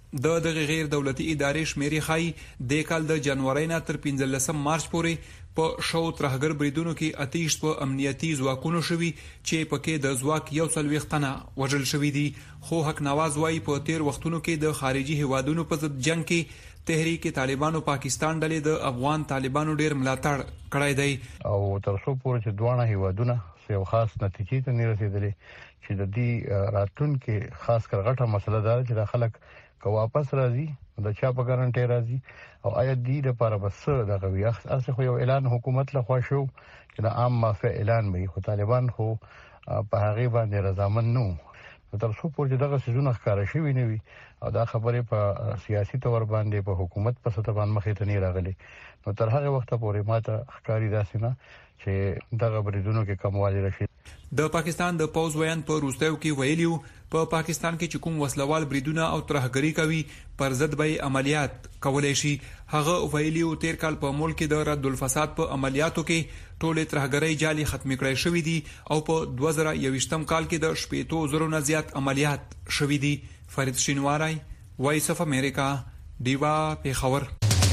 د دغه غیر دولتي ادارې شمیرې ښایي د کال د جنوري نه تر پنځلسم مارچ پورې په شو ترهګر بریدونو کې اتیش په امنیتي ځواکونو شوي چې پکې د ځواک یو څلوېښت تنه وژل شوي دي. خو حق نواز وایي په تیر وختونو کې د خارجي هیوادونو په ضد جنگ کې تحریک طالبانو پاکستان ډلې د افغان طالبانو ډیر ملاتړ کړی دی او تر څو پورې چې دوه هیوادونه یو خاص نتیجې ته نه رسیدلې چې د دې راتلونکو خاص کر غټه مسله ده چې د خلک که واپس راځي د چا په ګارانټي راځي او آیا دې لپاره بس د غوي اخر خو یو اعلان حکومت له خوا شو چې د عام معافی اعلان وي خو طالبان خو په هغه باندې رضامند نو تر څو پورې دغه سيزونه ښکارا شوی نه وي او دا خبره په سیاسي تور باندې په حکومت په سطح باندې مخې ته نه راغلي نو تر هغه وخت پورې ماته ښکاری داسې نه چې دغه بریدونو کې کموالی راشي. د پاکستان د پوز ویان په روستیو کې ویلیو په پا پاکستان کې چې کوم وسلوال بریدونه او ترهګری کوي پر ضد به عملیات کولای شي. هغه ویلیو تیر کال په ملک کې د رد الفساد په عملیاتو کې ټوله ترهګری جالي ختم کړای شوې دي او په دوه زره یوویشتم کال کې د شپږ زره نه زیات عملیات شوې دي. فرید شینواری وایس اف امریکا دیوا پیښور.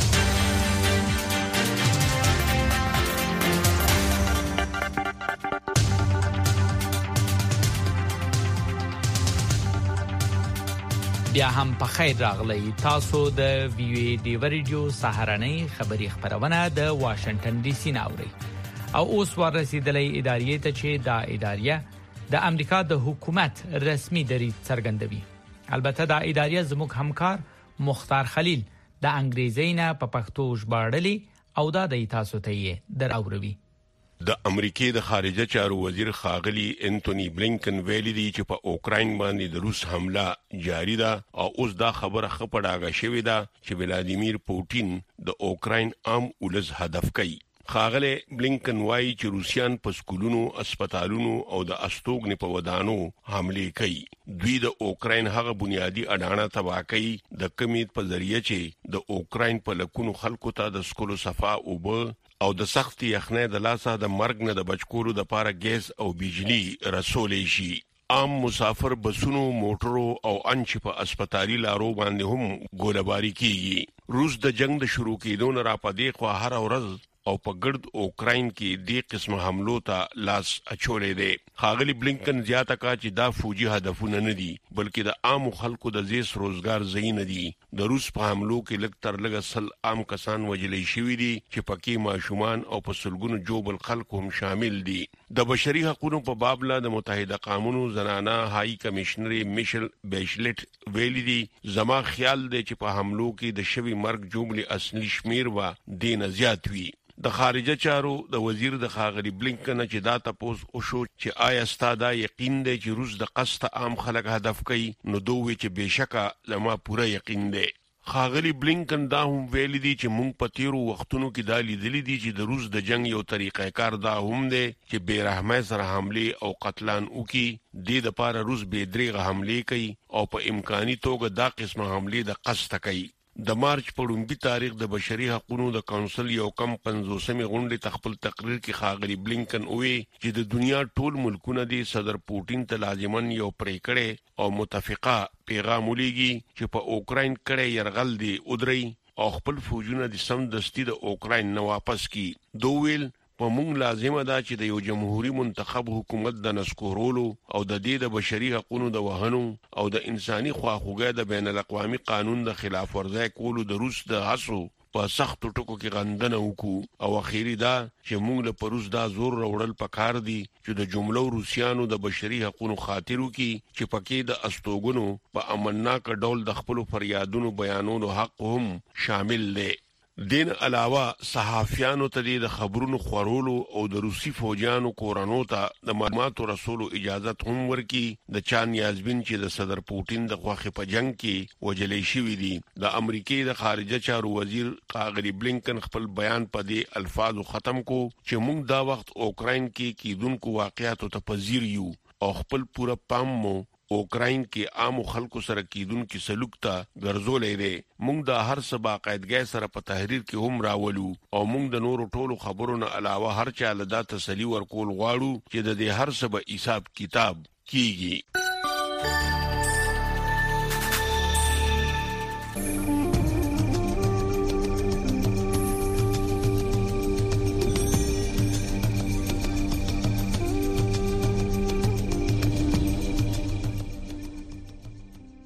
بیا هم په خیر راغلی. تاسو د وی وی ډی ریډیو سهارنۍ خبری خبرونه د واشنگټن ډي سي ناوړي او اوس ورسېدلې ادارې ته چې دا ادارې د امریکا د حکومت رسمي دریځ څرګندوي. البته دا ادارې زموږ همکار مختار خلیل د انګریزي نه په پښتو ژباړلې او دا د تاسو ته یې دراوروي. د امریکای د خارجه چارو وزیر خاغلی انټونی بلینکن ویلي دی چې په اوکراین باندې د روس حمله جاری ده او اوس دا خبره خپړاګه شوې ده چې ولادیمیر پوتین د اوکراین عام ولز هدف کوي. خاغلی بلینکن وایي چې روسیان په سکولونو، اسپیټالونو او د استوګنې په ودانو حمله کوي. دوی د اوکراین هغه بنیادی اډانه تباہ کوي د کمیت په ذریعہ چې د اوکراین په لکونو خلکو ته د سکولو صفا اوبه او د سخت یخنۍ د لاسه د مرګ نه د بچکولو د پاره ګیس او بجلی رسولې شي. عام مسافر بسونو، موټرو او انچ په اسپیټالي لارو باندې هم ګولباري کیږي. روس د جنگ د شروع کېدو نه را پدې خو هر ورځ او په ګرد اوکراین کې د قسمه حملو ته لاس اچولې دي. خاغلی بلینکن زیاته کا چې دا فوجي هدفونه نه دي بلکې د عام خلکو د زیس روزګار ځای نه دي. د روس په حملو کې لږ تر لږه سل عام کسان وجلې شوي دي چې پکې ماشومان او په سلګونو جوبل خلکو هم شامل دي. د بشري حقوقو په باب لا د متحده قومونو زنانه هاي کمشنر میشل بیشلټ ویلي دي زما خیال دی چې په حملو کې د شوی مرګ جوبل اصلي شمیر و دین زیات وي. د خارجه چارو د وزیر د خاغلی بلینکن چې دا تاسو او شو چې آیا ستاده یقین دی چې روس د قصد عام خلک هدف کوي نو دوی چې بشکا لما پوره یقین دی. خاغلی بلینکن دا هم ویل دي چې مونږ په تیرو وختونو کې دا لیدل دي چې د روس د جنگ یو طریقې کار دا هم دی چې بے رحمه سره حمله او قتلان وکي. د لپاره روس به دریغه حمله کوي او په امکاني توګه دا قسمه حمله د قصد کوي. د مارچ په لومړي تاریخ د بشري حقوقو د کونسل یو کم پنځوسمې غونډې تخپل تقریر کې خاغلی بلینکن وی چې د دنیا ټول ملکونه د صدر پوتین ته لازمن یو پریکړه او متفقه پیغام ولېږي چې په اوکراین کې يرغل دی ودري او خپل فوجونه د سم دستي د اوکراین نه واپس کی. دویل په مونږ لازمه ده چې د یو جمهوریت منتخب حکومت د نسکورولو او د دې د بشري حقوقو د وهنو او د انساني خواخوږۍ د بین الاقوامي قانون د خلاف ورزۍ کولو د روس د هڅو په سخت ټکو کې غندنه وکړو او اخیری دا چې موږ له پروس دا زور راوړل پکار دي چې د جملو روسيانو د بشري حقوقو خاطرو کې چې پکې د استوګنو په امنناک ډول د خپل فریادونو بیانولو حق هم شامل دي. دین علاوه صحافیانو ته د خبرونو خورولو او د روسي فوجانو کورانو ته د معلوماتو رسولو اجازه هم ورکي. د چان یازبین چې د صدر پوتین د خوخه په جنگ کې وجلې شوې دي. د امریکای د خارجه چارو وزیر خاغلی بلینکن خپل بیان په دې الفاظو ختم کو چې موږ دا وخت اوکراین کې کیدونکو واقعیاتو ته پذیر یو او خپل پوره پام مو اوکراین کې عام خلکو سره کیدونکو سلوک ته ګرځولې دي. موږ د هر څه باقاعدګۍ سره په تحریر کې هم راولو او موږ د نورو ټولو خبرونو علاوه هر چا له دا تسلی ورکول غواړو چې د دې هر څه به حساب کتاب کیږي.